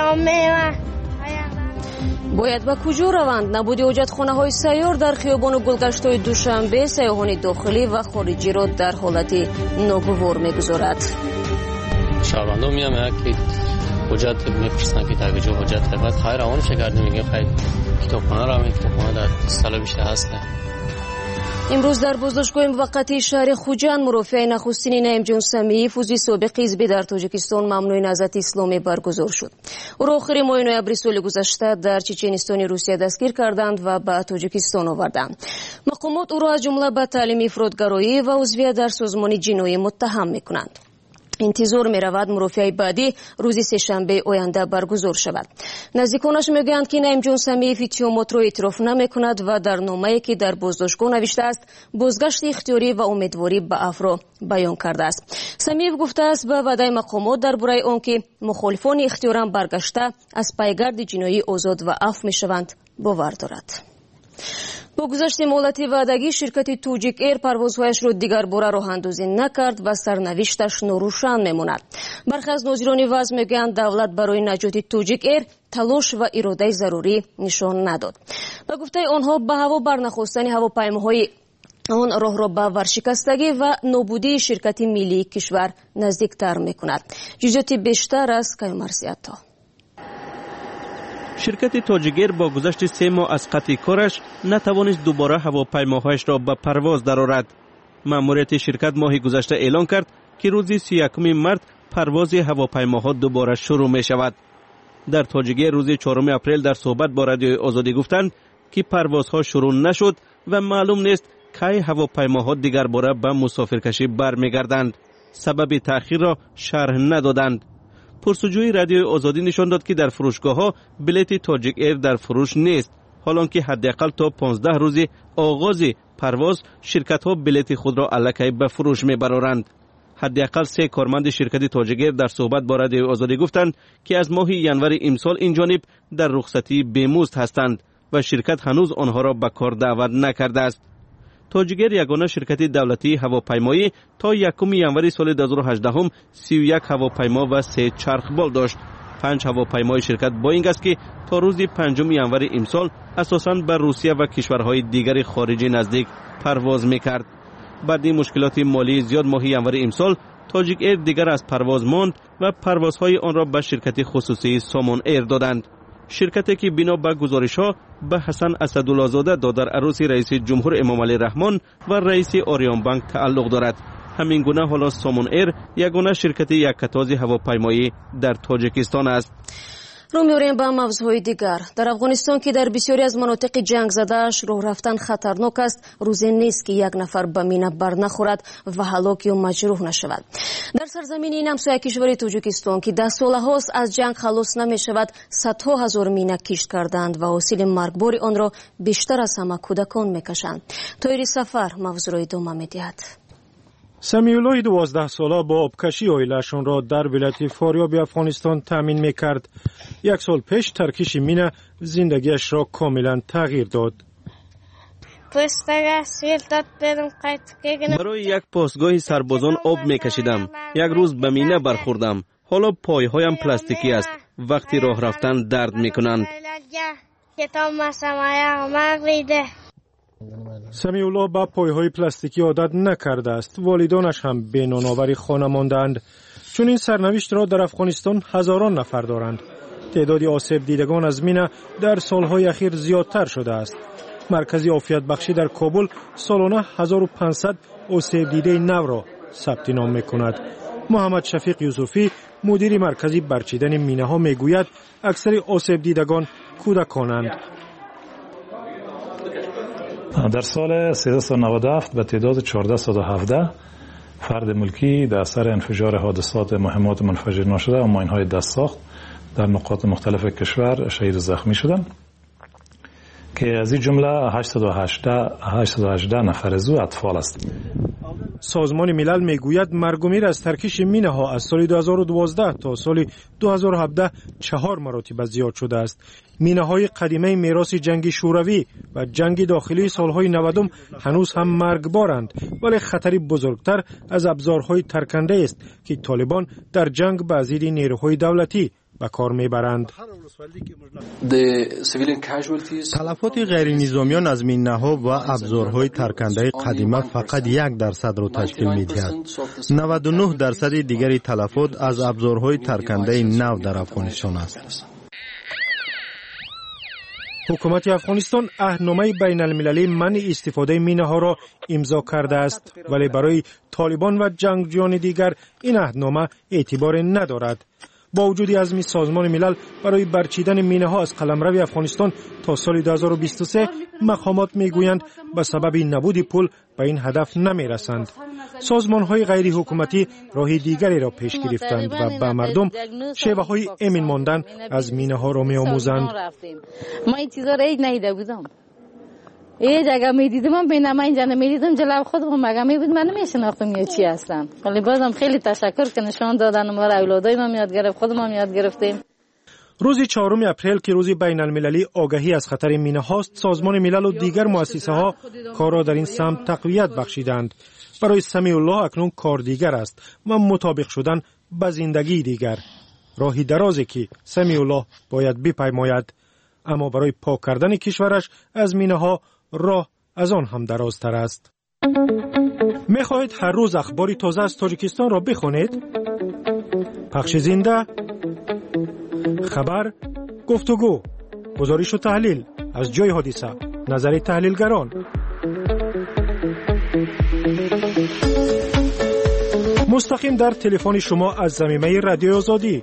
باید به کجا روند؟ نبودی حاجتخانه های سیار در خیابان و گلگشت های دوشنبه سیاحان داخلی و خارجی را در حالت ناگوار می‌گذارد. شهروندان میام که حجت می‌فرستن که تا کجا حجت بعد خیر روان شگرد میگه خیر کتابخانه را کتابخانه در سال بیشتر هست. امروز در بازداشتگاه موقتی شهر خوجند مرافع نخستین نعیم جان سمیعی عضو سابق حزب در تاجیکستان ممنوع نهضت اسلامی برگزار شد. او را آخر ماه نوامبر سال گذشته در چچنستان روسیه دستگیر کردند و به تاجیکستان آوردند. مقامات او را از جمله به تعلیم افراطگرایی و عضویت در سازمان جنایی متهم می‌کنند. انتظار می رود مرافعه بعدی روز سه‌شنبه آینده برگزار شود. نزدیکانش میگویند که نعیم جان سمیعی اتهامات را اعتراف نمی کند و در نامه‌ای که در بازداشتگاه نوشته است بازگشت اختیاری و امیدواری به افرا بیان کرده است. سمیعی گفته است به وعده مقامات درباره آنکه مخالفان اختیارا برگشته از پیگرد جنایی آزاد و عفو میشوند باور دارد. با گذشت مهلت وعدگی شرکت توجیک ایر پروازهایش را دیگر باره راه اندازی نکرد و سرنوشتش ناروشن میماند. برخی از ناظران وضع میگویند دولت برای نجات توجیک ایر تلاش و اراده ضروری نشان نداد. به گفته آنها به هوا برنخواستن هواپیماهای آن راه را به ورشکستگی و نابودی شرکت ملی کشور نزدیکتر میکند. جزئیات بیشتر از کیومرسیتا. شرکت توجیک با گذشت 3 ماه از قطع کارش نتوانست دوباره هواپیماهایش را به پرواز درآورد. ماموریت شرکت ماه گذشته اعلان کرد که روز 31 مارس پرواز هواپیماها دوباره شروع می شود. در توجیک روز 4 اپریل در صحبت با رادیوی آزادی گفتند که پروازها شروع نشد و معلوم نیست کی هواپیماها دیگر باره به مسافرکشی برمیگردند. سبب تأخیر را شرح ندادند. پرسجوی رادیوی آزادی نشان داد که در فروشگاه‌ها بلیت توجیک ایر در فروش نیست، حالانکه حداقل تا 15 روز آغاز پرواز شرکت‌ها بلیت خود را الکی به فروش می‌برند. حداقل 3 کارمند شرکت توجیک ایر در صحبت با رادیوی آزادی گفتند که از ماه ژانویه امسال این جانب در رخصتی بیمزد هستند و شرکت هنوز آنها را به کار دعوت نکرده است. توجیک ایر یگانه شرکت دولتی هواپیمایی تا 1 ژانویه سال 2018 31 هواپیما و 3 چرخبال داشت. 5 هواپیمای شرکت بوئینگ است که تا روز 5 ژانویه امسال اساساً به روسیه و کشورهای دیگر خارجی نزدیک پرواز می‌کرد. بعد این مشکلات مالی زیاد ماه ژانویه امسال توجیک ایر دیگر از پرواز ماند و پروازهای آن را به شرکت خصوصی سامون ایر دادند. شرکتی که بنا به گزارش‌ها به حسن اسدالله زاده دادر عروس رئیس جمهور امام علی رحمان و رئیس آریان بانک تعلق دارد. همین گونه حالا سامون ایر یگانه شرکت یکتاز هواپیمایی در تاجیکستان است. رو می‌آوریم به موضوعهای دیگر. در افغانستان که در بسیاری از مناطق جنگ زده‌اش راه رفتن خطرناک است، روزی نیست که یک نفر به مینه برنخورد و هلاک یا مجروح نشود. در سرزمین این همسایه کشور تاجیکستان که 10 ساله هاست از جنگ خلاص نمی‌شود، صدها هزار مینه کشت کردند و حاصل مرگبار آن را بیشتر از همه کودکان می‌کشند. طاهر سفر موضوع را ادامه می‌دهد. سمیعالله 12 ساله با آبکشی عائله‌شان را در ولایت فاریاب افغانستان تامین می‌کرد. 1 سال پیش ترکش مینه زندگیش را کاملا تغییر داد. برای یک پستگاه سربازان آب می‌کشیدم. یک روز به مینه برخوردم. حالا پایهایم پلاستیکی است. وقتی راه رفتن درد می‌کنند. سمیعالله با پایه‌های پلاستیکی عادت نکرده است. والدانش هم به نانآوری خانه ماندند. چون این سرنوشت را در افغانستان هزاران نفر دارند. تعداد آسیب دیدگان از مینه در سالهای اخیر زیادتر شده است. مرکز عافیت بخشی در کابل سالانه 1500 آسیب دیده نو را ثبت نام می‌کند. محمد شفیق یوسفی مدیر مرکزی برچیدن مینه ها میگوید اکثر آسیب دیدگان کودکانند. در سال 1397 به تعداد 1417 فرد ملکی در اثر انفجار حادثات مهمات منفجر ناشده و ماین‌های دست ساخت در نقاط مختلف کشور شهید و زخمی شدند که از این جمله 818 نفر از او اطفال است. سازمان ملل میگوید مرگ و میر از ترکش مینه ها از سال 2012 تا سال 2017 4 مراتب زیاد شده است. مینه های قدیمی میراث جنگ شوروی و جنگ داخلی سالهای 90 هنوز هم مرگبارند، ولی خطری بزرگتر از ابزارهای ترکنده است که طالبان در جنگ به ضد نیروهای دولتی به کار میبرند. تلفات غیر نظامیان از مینه‌ها و ابزارهای ترکنده قدیمی فقط 1% را تشکیل می‌دهد. 99% دیگری تلفات از ابزارهای ترکنده نو در افغانستان است. حکومت افغانستان عهدنامه بین المللی منع استفاده مینه ها را امضا کرده است، ولی برای طالبان و جنگجویان دیگر این عهدنامه اعتبار ندارد. با وجود عزم سازمان ملل برای برچیدن مینه ها از قلمرو افغانستان تا سال 2023 مقامات میگویند به سبب نبود پول به این هدف نمیرسند. سازمان های غیر حکومتی راه دیگری را پیش گرفتند و به مردم شیوه های امن ماندن از مینه ها را میآموزند. ما این چیزا را ندیده بودم. یه جگه میدیدم، من بینم اینجا نمیدیدم، جلو خودم مگه بود من نمیشناختم یا چی هستن. ولی بازم خیلی تشکر که نشان دادن ما را، اولادای ما یاد گرفت، خودم هم یاد گرفتیم. روز 4 اپریل که روز بین المللی آگاهی از خطر مینه هاست، سازمان ملل و دیگر مؤسسه ها کار را در این سمت تقویت بخشیدند. برای سمیع الله اکنون کار دیگر است و مطابق شدن به زندگی دیگر. راهی درازی که سمیع الله باید بپیماید، اما برای پاک کردن کشورش از مینه ها راه از آن هم درازتر است. میخواهید هر روز اخباری تازه از تاجیکستان را بخوانید؟ پخش زنده، خبر، گفتگو، گزارش و تحلیل از جای حادثه، نظر تحلیلگران. مستقیم در تلفن شما از زمینه رادیوی آزادی.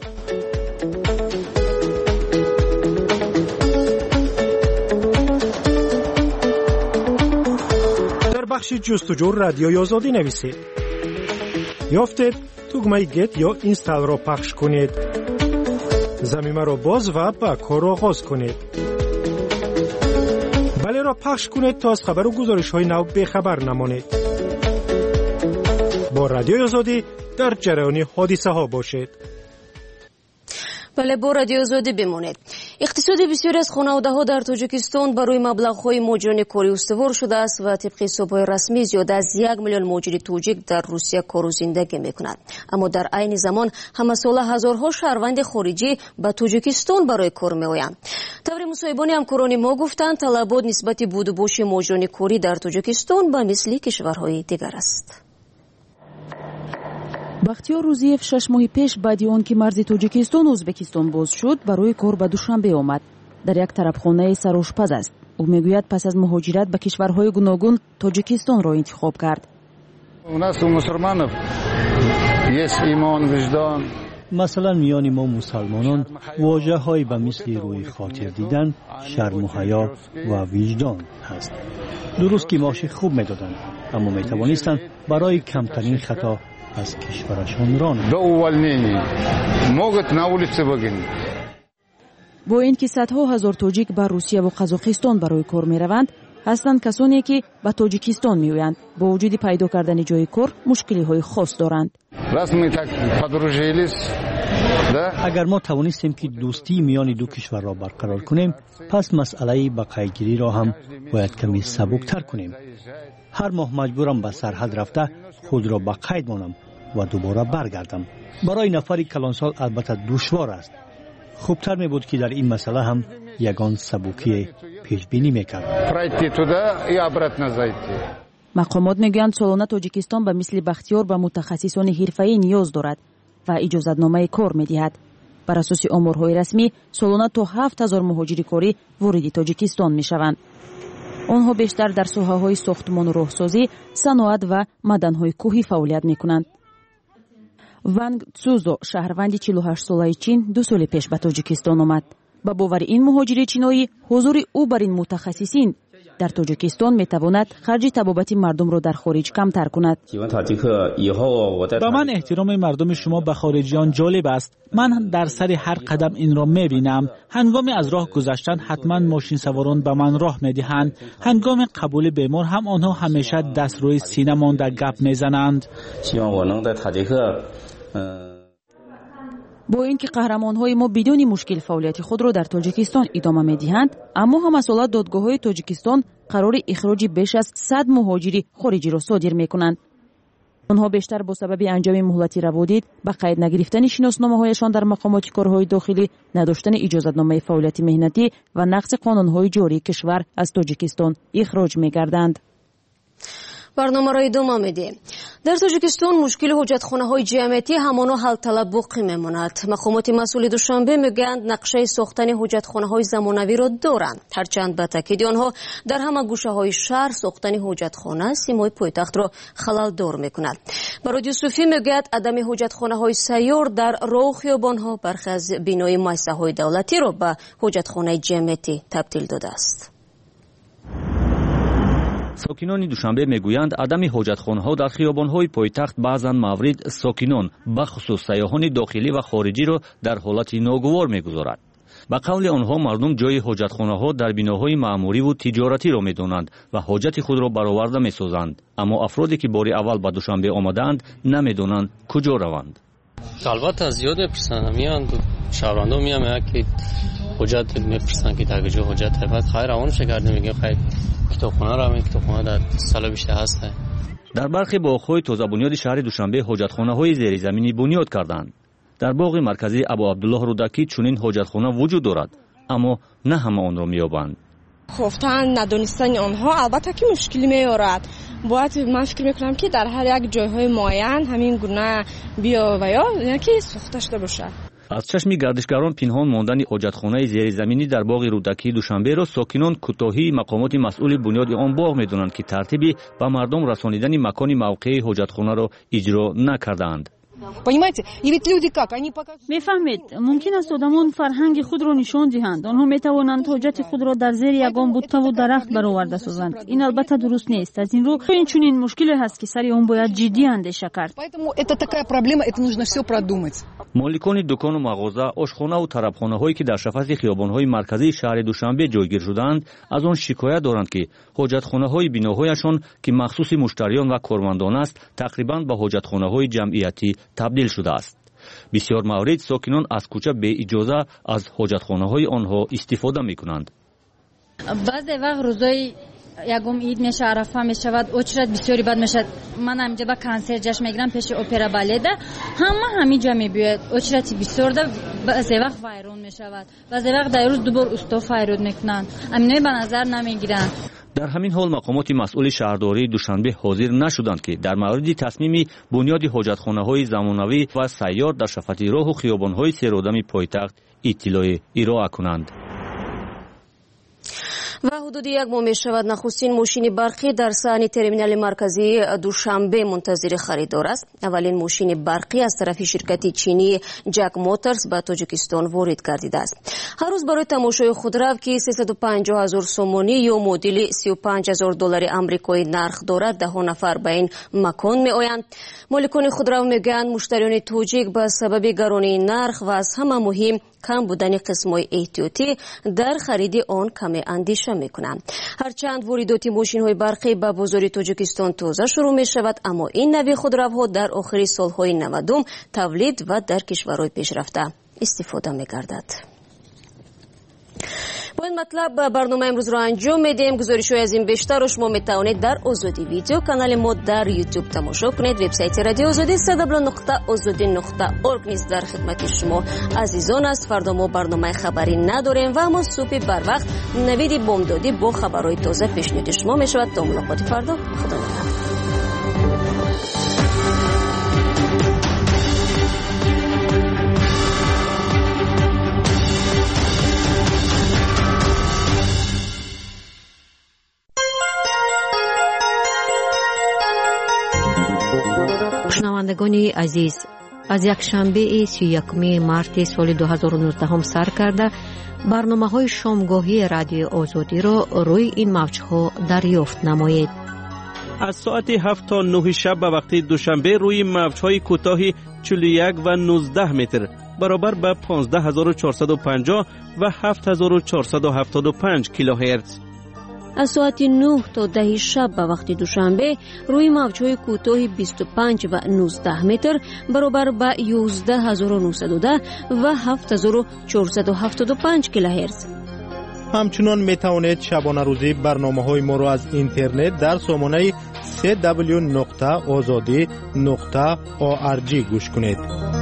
بخش جستجو رادیوی آزادی نویسید. یافتید تگمه گت یا اینستال را پخش کنید. زمینه را باز و با کار آغاز کنید. بله را پخش کنید تا از خبر و گزارش های نو بخبر نمانید. با رادیوی آزادی در جریان حادثه ها باشید. بله، با رادیو آزادی بمانید. اقتصاد بسیاری از خانواده ها در تاجیکستان برای مبلغ های مجانی کاری استوار شده است و طبق حساب‌های رسمی زیاد از 1 میلیون مهاجر توجیک در روسیه کار و زندگی میکنند. اما در عین زمان همه ساله هزارها شهروند خارجی به تاجیکستان برای کار میآیند. طور مصاحبانی همکاران ما گفتند طلبات نسبت بود و باش مجانی کاری در تاجیکستان به مثل کشورهای دیگر است. بختیار روزیف 6 ماه پیش بعد آن که مرز تاجیکستان و ازبکستان باز شد برای کار به دوشنبه آمد. در یک طرفخانه سرآشپز است. او میگوید پس از مهاجرت به کشورهای گوناگون تاجیکستان را انتخاب کرد. مثلا میان ما مسلمانان واژه‌هایی به مثل روی خاطر دیدن، شرم و حیا و وجدان هست. درست که معاش خوب میدادند، اما میتوانستند برای کمترین خطا از کشورشان رانند. با اینکه صدها هزار تاجیک به روسیه و قزاقستان برای کار میروند، هستند کسانی که به تاجیکستان میآیند. با وجود پیدا کردن جای کار مشکلی های خاص دارند. اگر ما توانستیم که دوستی میان دو کشور را برقرار کنیم، پس مسئله بقایه‌گیری را هم باید کمی سبکتر کنیم. هر ماه مجبورم به سرحد رفته خود را به قید مانم و دوباره برگردم. برای نفری کلانسال البته دشوار است. خوبتر می بود که در این مسئله هم یگان سبکی پیش بینی میکرد. مقامات میگویند سالانه تاجیکستان به مثل بختیار به متخصصان حرفه‌ای نیاز دارد و اجازتنامه کار میدهد. بر اساس آمارهای رسمی سالانه تا 7000 مهاجر کاری وارد تاجیکستان میشوند. آنها بیشتر در ساحه‌های ساختمان و راهسازی، صنعت و معدن‌های کوهی فعالیت میکنند. ونگ تسوزو شهروند 48 ساله چین 2 سال پیش به تاجیکستان آمد. با باور این مهاجر چینایی حضور او بر این متخصصین در توجیکستان میتواند خرج طبابت مردم را در خارج کمتر کند. با من احترام مردم شما به خارجیان جالب است. من در سر هر قدم این را میبینم. هنگام از راه گذشتن حتما ماشین سواران به من راه میدهند. هنگام قبول بیمار هم آنها همیشه دست روی سینه مانده گپ میزنند. با اینکه قهرمان‌های ما بدون مشکل فعالیت خود را در تاجیکستان ادامه می‌دهند، اما هم مسئولات دادگاه‌های تاجیکستان قرار اخراج بیش از 100 مهاجر خارجی را صادر می‌کنند. آنها بیشتر با سبب انجام مهلتی روادید، به قید نگرفتن شناسنامه‌هایشان در مقامات کارهای داخلی، نداشتن اجازه‌نامه فعالیت مهنتی و نقض قانون‌های جاری کشور از تاجیکستان اخراج می‌گردند. برنامه را ادامه میدیم. در تاجیکستان مشکل حجتخانه‌های جمعیتی همانا حل طلب باقی میماند. مقامات مسئول دوشنبه میگویند نقشه ساختن حجتخانه‌های زمانوی را دارند، هرچند به تاکید آنها در همه گوشه‌های شهر ساختن حجتخانه سیمای پایتخت را خلل‌دار میکند. به رادیو صوفی میگوید عدم حجتخانه‌های سیار در راه و خیابان‌ها برخی از بینای مؤسسه‌های دولتی را به حجتخانه جمعیتی تبدیل داده است. ساکنان دوشنبه میگویند عدم حاجتخانه‌ها در خیابان‌های پایتخت بعضاً مورد ساکنان به خصوص سیاحان داخلی و خارجی را در حالت ناگوار میگذارد. به قول آنها مردم جای حاجتخانه‌ها در بناهای معمولی و تجارتی را می‌دانند و حاجت خود را برآورده می‌سازند، اما افرادی که بار اول به دوشنبه آمدند نمی‌دانند کجا روند. البته زیاد می‌پرسند، میاند شهروندان میان که حجت می‌پرسند که تا کجا حجت بعد خیر اون شکرده میگه خیر کتابخانه را کتابخانه در سال بیشتر هست. در برخی باغ‌های تازه بنیاد شهر دوشنبه حاجتخانه‌های زیرزمینی بنیاد کردند. در باغ مرکزی ابو عبدالله رودکی چنین حاجتخانه وجود دارد، اما نه همه آن را می‌یابند. خفتن ندانستن آنها البته که مشکلی میارد. باید من فکر میکنم که در هر یک جایهای معین همین گونه بیا و یا که ساخته شده باشه. از چشم گردشگران پنهان ماندن حاجتخانه زیرزمینی در باغ رودکی دوشنبه را ساکنان کوتاهی مقامات مسئول بنیاد آن باغ می‌دانند که ترتیبی به مردم رسانیدن مکان موقعی حاجتخانه را اجرا نکردند. میفهمید ممکن است آدمان فرهنگ خود را نشان دهند. آنها میتوانند حاجت خود را در زیر یگان بوته و درخت برآورده سازند. این البته درست نیست. از این رو این چنین مشکلی هست که سر آن باید جدی اندیشه کرد. مالکان دکان و مغازه، آشخانه و طربخانه هایی که در شفاف خیابان‌های مرکزی شهر دوشنبه جایگیر شدند از آن شکایت دارند که حاجتخانه های بناهایشان که مخصوص مشتریان و کارمندان است تقریباً به حاجتخانه های جمعیتی تبدیل شده است. بسیار مورد ساکنان از کوچه به اجازه از حاجتخانه های آنها استفاده می کنند. بعضی وقت روزای یکم عید میشه، عرفه میشود، اچرت بسیاری بد میشد. من همینجا با کنسر جشن میگیرم پیش اپرا بالت، همینجا میبیاد اچرتی بسیار ده. بعضی وقت فایرون میشود، بعضی وقت در روز دوبار استا فایرون میکنند، امینه به نظر نمیگیرند. در همین حال مقامات مسئول شهرداری دوشنبه حاضر نشدند که در مورد تصمیم بنیاد حاجتخانه‌های زمانوی و سیار در شفاف راه و خیابان‌های سرآدم پایتخت اطلاع ارائه کنند. و حدود یک ماه می شود نخستین ماشین برقی در صحن ترمینال مرکزی دوشنبه منتظر خریدار است. اولین ماشین برقی از طرف شرکت چینی جک موتورز به تاجیکستان وارد گردیده است. هر روز برای تماشای خودرو که 350,000 سومانی یا مدل $35,000 آمریکایی نرخ دارد، 10 نفر به این مکان می آیند. مالکان خودرو میگویند مشتریان تاجیک به سبب گرانی نرخ و از همه مهم کم بودن قسم‌های احتیاطی در خرید آن کمی اندیشه می‌کنند. هرچند واردات ماشین‌های برقی به بازار تاجیکستان تازه شروع می‌شود، اما این نوع خودروها در آخر سال‌های 90 تولید و در کشورهای پیشرفته استفاده می‌گردد. با این مطلب برنامه امروز را انجام میدیم. گزارش‌های از این بیشتر را شما میتوانید در آزادی ویدیو کانال ما در یوتیوب تماشا کنید. وبسایت رادیو آزادی www.azadi.org نیز در خدمت شما عزیزان است. فردا ما برنامه خبری نداریم و اما صبح بر وقت نوید بامدادی با خبرهای تازه پیشنهاد شما میشود. تا ملاقات فردا، خدا نگهدار. شنوندگان عزیز، از یک شنبه 31 مارت سال 2019 سر کرده برنامه‌های شامگاهی رادیوی آزادی را روی این موج‌ها دریافت نمایید. از ساعت 7 تا 9 شب به وقت دوشنبه روی موج‌های کوتاه 41 و 19 متر برابر به 15450 و 7475 کیلوهرتز. از ساعت 9 تا 10 شب به وقت دوشنبه روی موج‌های کوتاه 25 و 19 متر برابر به 11910 و 7475 کیلوهرتز. همچنان می توانید شبانه روزی برنامه‌های ما را از اینترنت در سامانه www.azadi.org گوش کنید.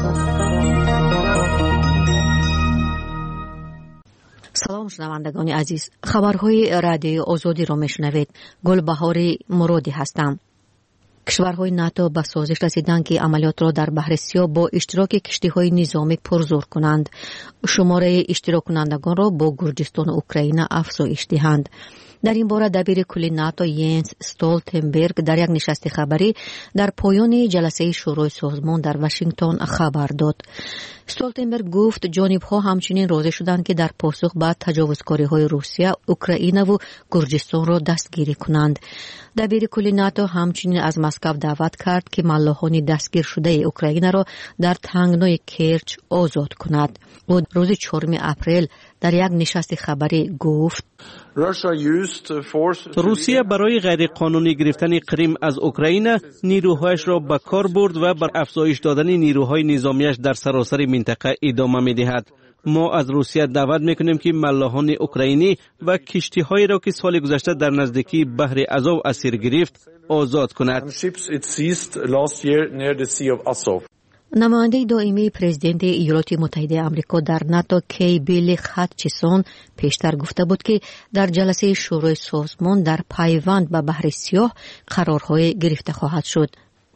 سلام شنوندگان عزیز، خبرهای رادیوی آزادی را میشنوید. گلبهار مرادی هستم. کشورهای ناتو به سازش رسیدند که عملیات را در بحر سیاه با اشتراک کشتی‌های نظامی پرزور کنند. شماره اشتراک کنندگان را با گرجستان و اوکراین افزایش دهند. در این باره دبیر کل ناتو ینس استولتنبرگ در یک نشست خبری در پایان جلسه شورای سازمان در واشنگتن خبر داد. استولتنبرگ گفت جانب‌ها همچنین راضی شدند که در پاسخ به تجاوزکاری‌های روسیه، اوکراین و گرجستان را دستگیری کنند. دبیر کل ناتو همچنین از مسکو دعوت کرد که ملاحان دستگیر شده اوکراین را در تنگنای کرچ آزاد کند. او روز 4 اپریل در یک نشست خبری گفت روسیه برای غیرقانونی گرفتن کریم از اوکراین نیروهایش را به کار برد و بر افزایش دادن نیروهای نظامیش در سراسر منطقه ادامه می‌دهد. ما از روسیه دعوت میکنیم که ملاحان اوکراینی و کشتی‌هایی را که سال گذشته در نزدیکی بحر آزوف اسیر گرفت آزاد کند. نماینده دائمی پرزیدنت ایالات متحده آمریکا در ناتو کی بیل هاتچیسون پیشتر گفته بود که در جلسه شورای سازمان در پیوند به بحر سیاه قرارهای گرفته خواهد شد.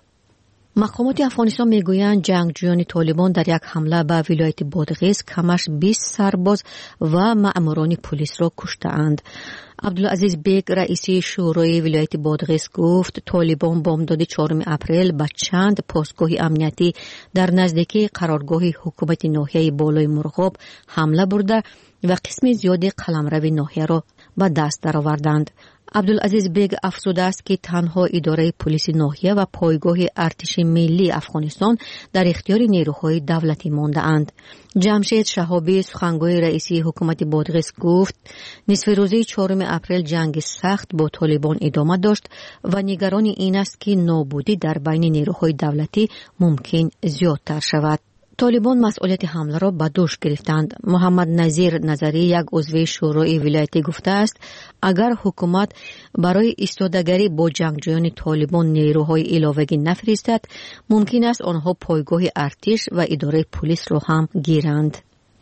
مقامات افغانستان میگویند جنگجویان طالبان در یک حمله به ولایت بادغیس کمش 20 سرباز و مأموران پلیس را کشته‌اند. عبدالعزیز بیگ رئیس شورای ولایت بادغیس گفت طالبان بامداد 4 اپریل به چند پاسگاه امنیتی در نزدیکی قرارگاه حکومت ناحیه بالای مرغاب حمله برده و قسم زیادی قلمرو ناحیه را به دست درآوردند. عبدالعزیز بیگ افزوده است که تنها اداره پلیس ناحیه و پایگاه ارتش ملی افغانستان در اختیار نیروهای دولتی مانده اند. جمشید شهابی سخنگوی رئیسی حکومت بادغیس گفت نصف روزه 4 اپریل جنگ سخت با طالبان ادامه داشت و نگران این است که نابودی در بین نیروهای دولتی ممکن زیادتر شود. طالبان مسئولیت حمله را به دوش گرفتند. محمد نظیر نظری یک عضو شورای ولایتی گفته است اگر حکومت برای ایستادگری با جنگجویان طالبان نیروهای علاوه‌ای نفرستد ممکن است آنها پایگاه ارتش و اداره پلیس را هم گیرند.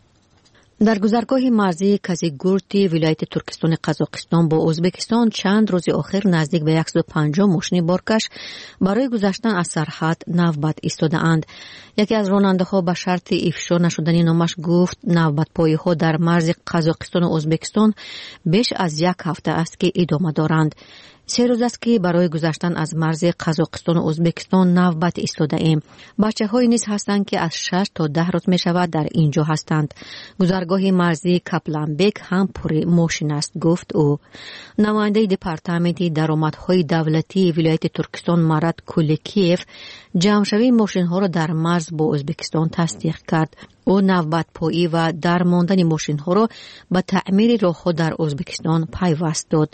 در گذرگاه مرزی کازیگورتی ولایت ترکستان قزاقستان با ازبکستان چند روز آخر نزدیک به 150 ماشین بارکش برای گذشتن از سرحد نوبت ایستاده‌اند. یکی از راننده‌ها به شرط افشا نشدن نامش گفت نوبت‌پایی‌ها در مرز قزاقستان و ازبکستان بیش از 1 هفته است که ادامه دارند. 3 روز است که برای گذشتن از مرز قزاقستان و ازبکستان نوبت ایستاده ایم. بچه‌های نیز هستند که از 6 تا 10 روز می شود در اینجا هستند. گذرگاه مرزی کپلنبک هم پر ماشین است گفت او. نماینده دپارتمنت درآمدهای دولتی ولایت ترکستان مراد کولکیف جمع‌شوی ماشین‌ها را در مرز با ازبکستان تصدیق کرد. او نوبت پایی و درماندن ماشین‌ها را به تعمیر راه‌ها در ازبکستان پیوست داد.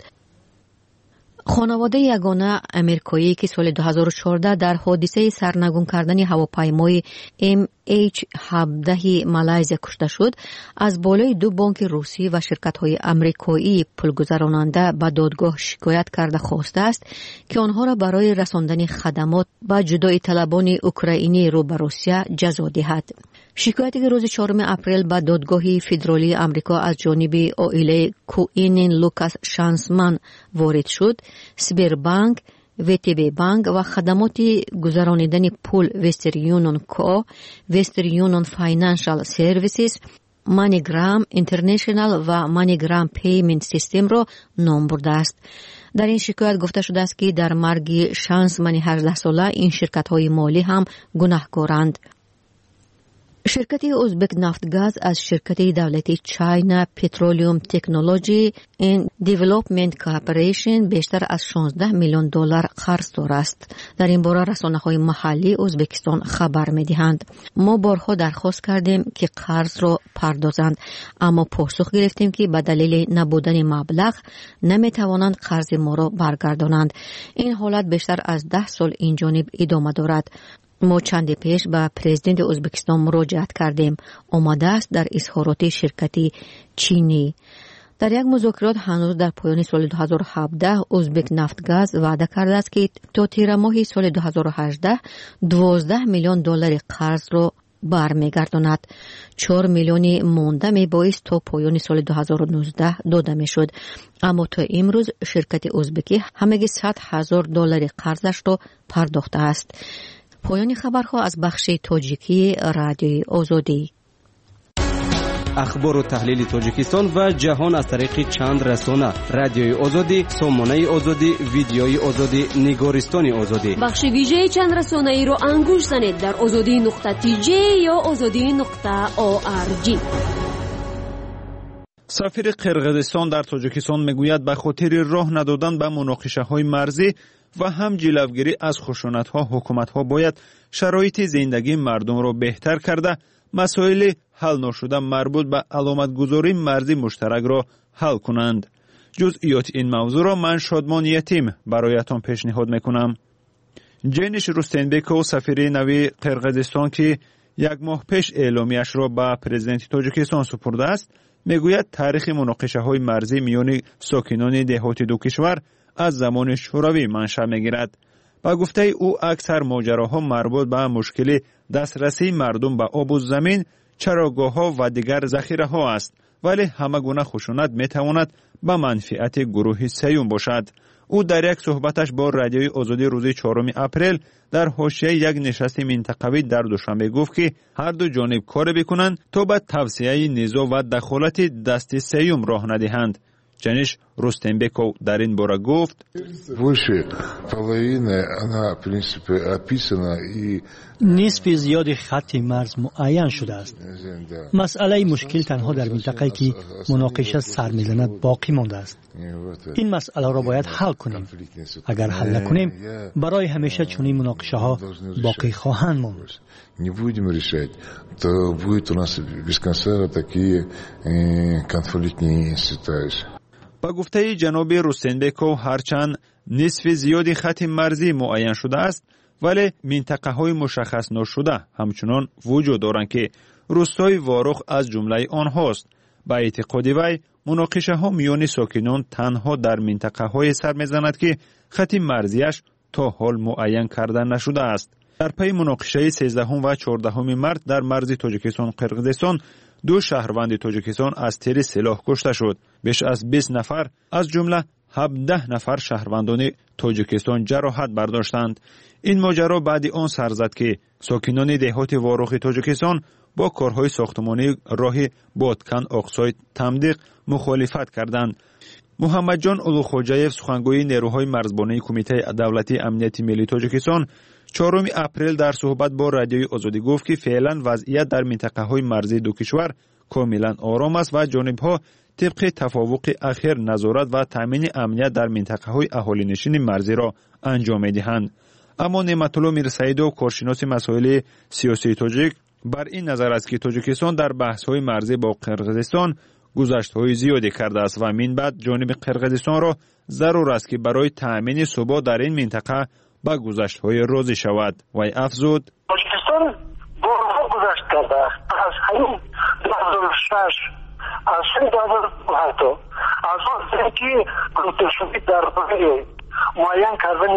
خانواده یگانه امریکایی که سال 2014 در حادثه سرنگون کردن هواپیمای MH17 مالایزیا کشته شد از بالای 2 بانک روسی و شرکت‌های امریکایی پولگذراننده به دادگاه شکایت کرده خواسته است که آنها را برای رساندن خدمات به جدایی طلبان اوکراینی رو به روسیه جزا دهد. شکایتی که روز 4 اپریل به دادگاه فدرالی آمریکا از جانب عائله کوئینین لوکاس شانسمن وارد شد، سبربانک، ویتیبی بانک و خدمات گذرانیدن پول وسترن یونیون کو، وسترن یونیون فاینانشال سرویسز، مانیگرام اینترنشنال و مانیگرام پیمنت سیستم را نام برده است. در این شکایت گفته شده است که در مرگ شانسمن 18 ساله این شرکت‌های مالی هم گناهکارند. شرکت ازبک نفتگاز از شرکت دولتی چاینا پترولیوم تکنولوژی این دیولپمنت کارپوریشن بیشتر از 16 میلیون دلار قرض دارد. در این باره رسانه‌های محلی ازبکستان خبر می‌دهند. ما بارها درخواست کردیم که قرض را پردازند، اما پاسخ گرفتیم که به دلیل نبودن مبلغ نمی‌توانند قرض ما را برگردانند. این حالت بیشتر از 10 سال این جانب ادامه دارد. ما چند پیش به پرزیدنت ازبکستان مراجعت کردیم. آمده است در اظهارات شرکت چینی. در یک مذاکرات هنوز در پایان سال 2017 ازبک نفتگاز وعده کرده است که تا تیر ماه سال 2018 12 میلیون دلار قرض را برمیگرداند. 4 میلیون مانده می بایست تا پایان سال 2019 داده می شد. اما تا امروز شرکت ازبکی همگی 100,000 دلار قرضش را پرداخته است. پایان خبرها از بخش تاجیکی رادیوی آزادی. اخبار و تحلیل تاجیکستان و جهان از طریق چند رسانه: رادیوی آزادی، سامانه آزادی، ویدیوی آزادی، نگارستان آزادی. بخش ویژه چند رسانه ای را انگوش زنید در azadi.tj یا azadi.org. سفیر قرقیزستان در تاجیکستان میگوید به خاطر راه ندادن به مناقشه‌های مرزی و هم جلوگیری از خشونت‌ها حکومت‌ها باید شرایط زندگی مردم را بهتر کرده مسائل حل نشده مربوط به علامتگذاری مرزی مشترک را حل کنند. جزئیات این موضوع را من شادمان یتیم برایتان پیشنهاد میکنم. جینش رستنبکو سفیر نوی قرقیزستان که یک ماه پیش اعلامیش را به پرزیدنت تاجیکستان سپرده است، میگوید تاریخ مناقشه‌های مرزی میان ساکنان دهات دو کشور از زمان شوروی منشأ میگیرد. با گفته او اکثر ماجراها مربوط به مشکل دسترسی مردم به آب و زمین، چراگاه‌ها و دیگر ذخیره‌ها است، ولی همه گونه خشونت میتواند به منفعت گروه سیوم باشد. او در یک صحبتش با رادیوی آزادی روز 4 اپریل در حاشیه یک نشست منطقوی در دوشنبه گفت که هر دو جانب کار بکنند تا به توسعه نزاع و دخالت دست سیوم راه ندهند. جنش رستنبکو در این باره گفت: نصف زیاد خط مرز معین شده است. مسئله مشکل تنها در منطقه‌ای که مناقشه سر می‌زند باقی مانده است. این مسئله را باید حل کنیم. اگر حل نکنیم برای همیشه چنین مناقشه‌ها باقی خواهند ماند. Не будем решать, то будет у нас без конца такие конфликтные ситуации. با گفته جناب رستنبکو هرچند نصف زیادی خط مرزی معین شده است، ولی منطقه های مشخص نشده همچنان وجود دارند که روستای واروخ از جمله آنهاست. با اعتقاد وی مناقشه ها میان ساکنان تنها در منطقه های سر میزند که خط مرزیش تا حال معین کرده نشده است. در پی مناقشه 13 و 14 مارس در مرز تاجیکستان قرقیزستان 2 شهروند تاجیکستان از تیر سلاح کشته شد. بیش از 20 نفر از جمله 17 نفر شهروندان تاجیکستان جراحت برداشتند. این ماجرا بعد آن سر زد که ساکنان دهات واروخ تاجیکستان با کارهای ساختمانی راه بادکن اقصای تمدیق مخالفت کردند. محمد جان اولوخوجایف سخنگوی نیروهای مرزبانی کمیته دولتی امنیت ملی تاجیکستان 4 اپریل در صحبت با رادیوی آزادی گفت که فعلا وضعیت در منطقه‌های مرزی دو کشور کاملا آرام است و جانب‌ها طبق توافق اخیر نظارت و تامین امنیت در منطقه‌های اهالینشین مرزی را انجام می‌دهند. اما نعمت الله میرسعیدوف کارشناس مسائل سیاسی تاجیک بر این نظر است که تاجیکستان در بحث‌های مرزی با قرقیزستان گذشته‌های زیادی کرده است و من بعد جانب قرقیزستان را ضرور است که برای تامین ثبات در این منطقه با گذشته‌های راضی شود. و افزود: تاجیکستان بارها گذشت کرده است. از همین 2006 از سال 2007 از وقتی که گروتشوی در برای معین کردن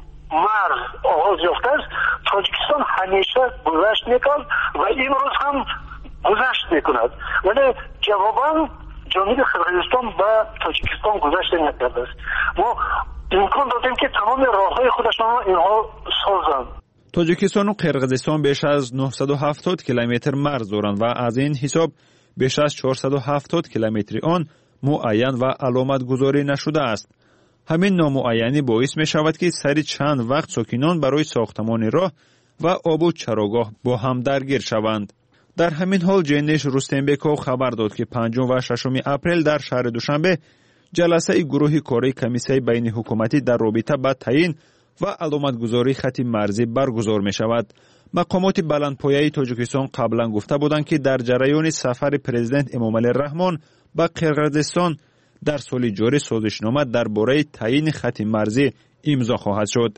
مرز آغاز یافته است، تاجیکستان همیشه گذشت میکرد و امروز هم گذشت میکند، ولی جواباً جانب قرقیزستان به تاجیکستان گذشت نکرده است. ما امکان دادیم که تمام راههای خودشان اینها سازند. تاجیکستان و قرقیزستان بیش از 970 کیلومتر مرز دارند و از این حساب بیش از 470 کیلومتر آن معین و علامت گذاری نشده است. همین نامعینی باعث می شود که سری چند وقت ساکنان برای ساختمان راه و آب و چراگاه با هم درگیر شوند. در همین حال جنش رستنبکوف خبر داد که 5 و 6 اپریل در شهر دوشنبه جلسه گروه کاری کمیسیه بین حکومتی در رابطه با تعیین و علامتگذاری خط مرزی برگزار می شود. مقامات بلندپایه تاجیکستان قبلا گفته بودند که در جریان سفر پرزیدنت امامعلی رحمان به قرقیزستان در سال جاری سازشنامه درباره تعیین خط مرزی امضا خواهد شد.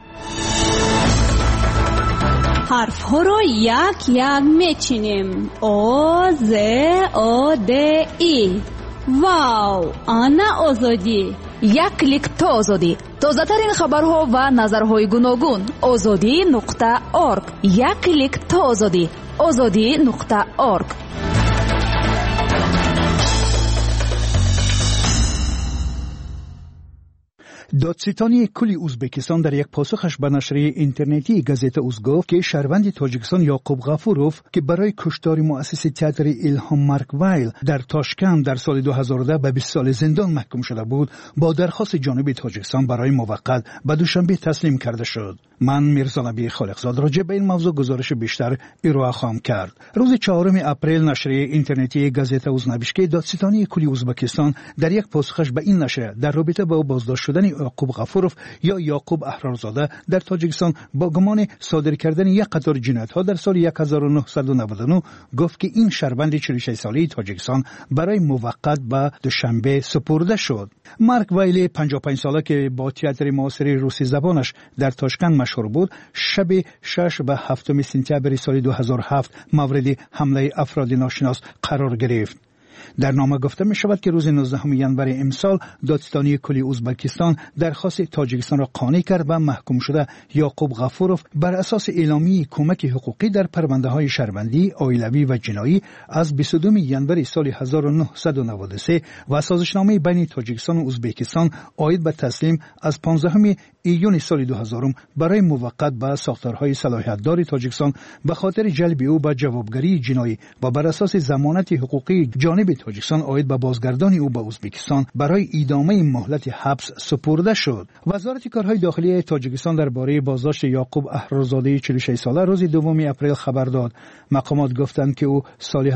حرف ها را یک یک میچینیم. او ز او د ای. واو، آنا آزادی. یک کلیک تا آزادی. تازه ترین خبرها و نظرهای گوناگون. azadi.org. یک کلیک تا آزادی. azadi.org. دادستانی کل ازبکستان در یک پاسخش به نشریه اینترنتی گازیتا اوز گفت که شهروند تاجیکستان یعقوب غفوروف که برای کشتار مؤسس تئاتر ایلهام مارک وایل در تاشکند در سال 2010 به 20 سال زندان محکوم شده بود، با درخواست جانب تاجیکستان برای موقت به دوشنبه تسلیم کرده شد. من میرزا نبی خالقزاد راجع به این موضوع گزارش بیشتر ارائه خواهم کرد. روز 4 اپریل نشریه اینترنتی گازیتا اوز نوشت که دادستانی کل ازبکستان در یک پاسخش به این نشریه در رابطه با بازداشت شدن یعقوب غفوروف یا یعقوب احرارزاده در تاجیکستان با گمان صادر کردن یک قطار جنایت‌ها در سال 1999 گفت که این شهروند 46 ساله تاجیکستان برای موقت به دوشنبه سپرده شد. مارک وایل 55 ساله که با تئاتر معاصر روسی زبانش در تاشکند مشهور بود، شب 6 و 7 سپتامبر سال 2007 مورد حمله افراد ناشناس قرار گرفت. در نامه گفته می شود که روز 19 ژانویه امسال دادستانی کلی ازبکستان درخواست تاجیکستان را قانع کرد و محکوم شده یعقوب غفوروف بر اساس اعلامیه کمک حقوقی در پرونده های شهروندی، عائلوی و جنایی از 22 ژانویه سال 1993 و سازشنامه بین تاجیکستان و ازبکستان عاید به تسلیم از 15 ایون سال 2000 برای موقت به ساختارهای صلاحیت دار تاجیکستان به خاطر جلب او به جوابگری جنایی و بر اساس ضمانت حقوقی جانب تاجیکستان عاید به بازگردانی او به ازبکستان برای ادامه مهلت حبس سپرده شد. وزارت کارهای داخلی تاجیکستان درباره بازداشت یعقوب احرارزاده 46 ساله روز 2 اپریل خبر داد. مقامات گفتند که او سال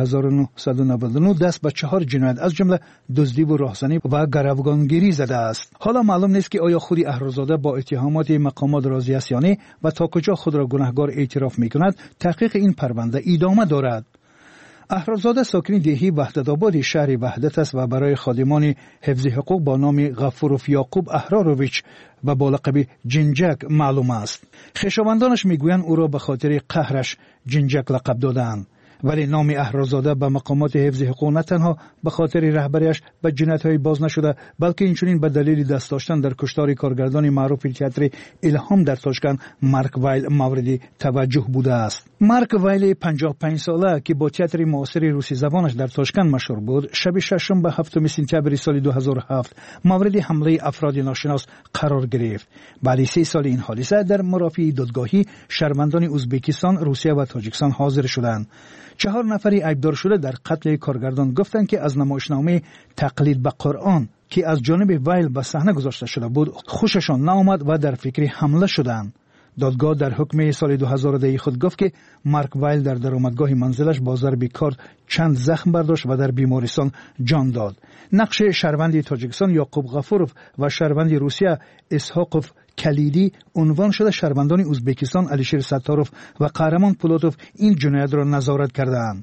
1999 دست به 4 جنایت از جمله دزدی و راهزنی و گروگانگیری زده است. حالا معلوم نیست که آیا خود احرارزاده با اتهامات مقامات راضی است یا نه و تا کجا خود را گناهکار اعتراف می‌کند. تحقیق این پرونده ادامه دارد. احرارزاده ساکن دهی وحدت آباد شهر وحدت است و برای خادمان حفظ حقوق با نام غفوروف یعقوب احراروویچ و با لقب جنجک معلوم است. خویشاوندانش میگویند او را به خاطر قهرش جنجک لقب دادند. ولی نام احرارزاده به مقامات حفظ حقوق نه تنها به خاطر رهبریش به جنایت‌های باز نشده، بلکه اینچنین به دلیل دست داشتن در کشتار کارگردان معروف تئاتر الهام در تاشکند مارک وایل مورد توجه بوده است. مارک وایل 55 ساله که با تئاتر معاصر روسی زبانش در تاشکند مشهور بود، شب 6 و 7 سپتامبر سال 2007 مورد حمله افراد ناشناس قرار گرفت. بعد 3 سال این حادثه در مرافع دادگاهی شهروندان ازبکستان، روسیه و تاجیکستان حاضر شدند. 4 نفری عیبدار شده در قتل کارگردان گفتند که از نمایشنامه تقلید به قرآن که از جانب وایل به صحنه گذاشته شده بود خوششان نآمد و در فکر حمله شدند. دادگاه در حکم سال 2010 خود گفت که مارک وایل در درآمدگاه منزلش با ضرب کارد چند زخم برداشت و در بیمارستان جان داد. نقش شهروند تاجیکستان یعقوب غفوروف و شهروند روسیه اسحاقوف کلیدی عنوان شده شهروندان ازبکستان علیشیر ستاروف و قهرمان پولاتوف این جنایت را نظارت کردند.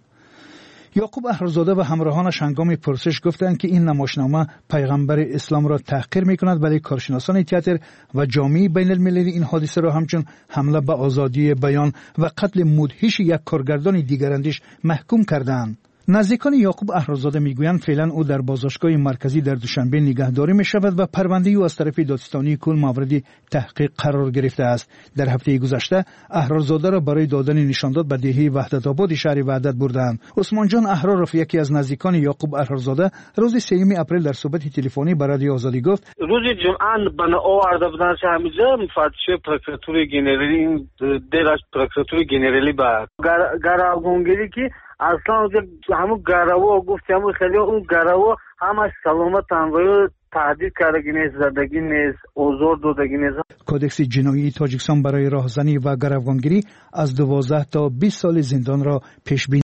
یعقوب احرارزاده و همراهانش هنگام پرسش گفتند که این نمایشنامه پیغمبر اسلام را تحقیر می‌کند، ولی کارشناسان تئاتر و جامعه بین‌المللی این حادثه را همچون حمله به آزادی بیان و قتل مدهش یک کارگردان دیگراندیش محکوم کردند. نزدیکان یعقوب احرارزاده میگویند فعلا او در بازداشتگاه مرکزی در دوشنبه نگهداری می شود و پرونده او از طرف دادستانی کل مورد تحقیق قرار گرفته است. در هفته گذشته احرارزاده را برای دادن نشانداد به دهی وحدت آباد شهر وحدت بردند. عثمان جان احراروف یکی از نزدیکان یعقوب احرارزاده روز 3 اپریل در صحبت تلفنی با رادیو آزادی گفت روز جمعه بنا آورده بودن همینجا مفتش پروکراتور گنرالی این در پروکراتور گنرالی با گروگانگیری که اصلا همون گروه گفت همون خیلی اون گروه همش سلامت تنوی تهدید کردگی نیست، زدگی نیست، اوزار دادگی نیست. کودکس جنایی تاجیکستان برای راهزنی و گروگانگیری از 12 تا 20 سال زندان را پیش بینی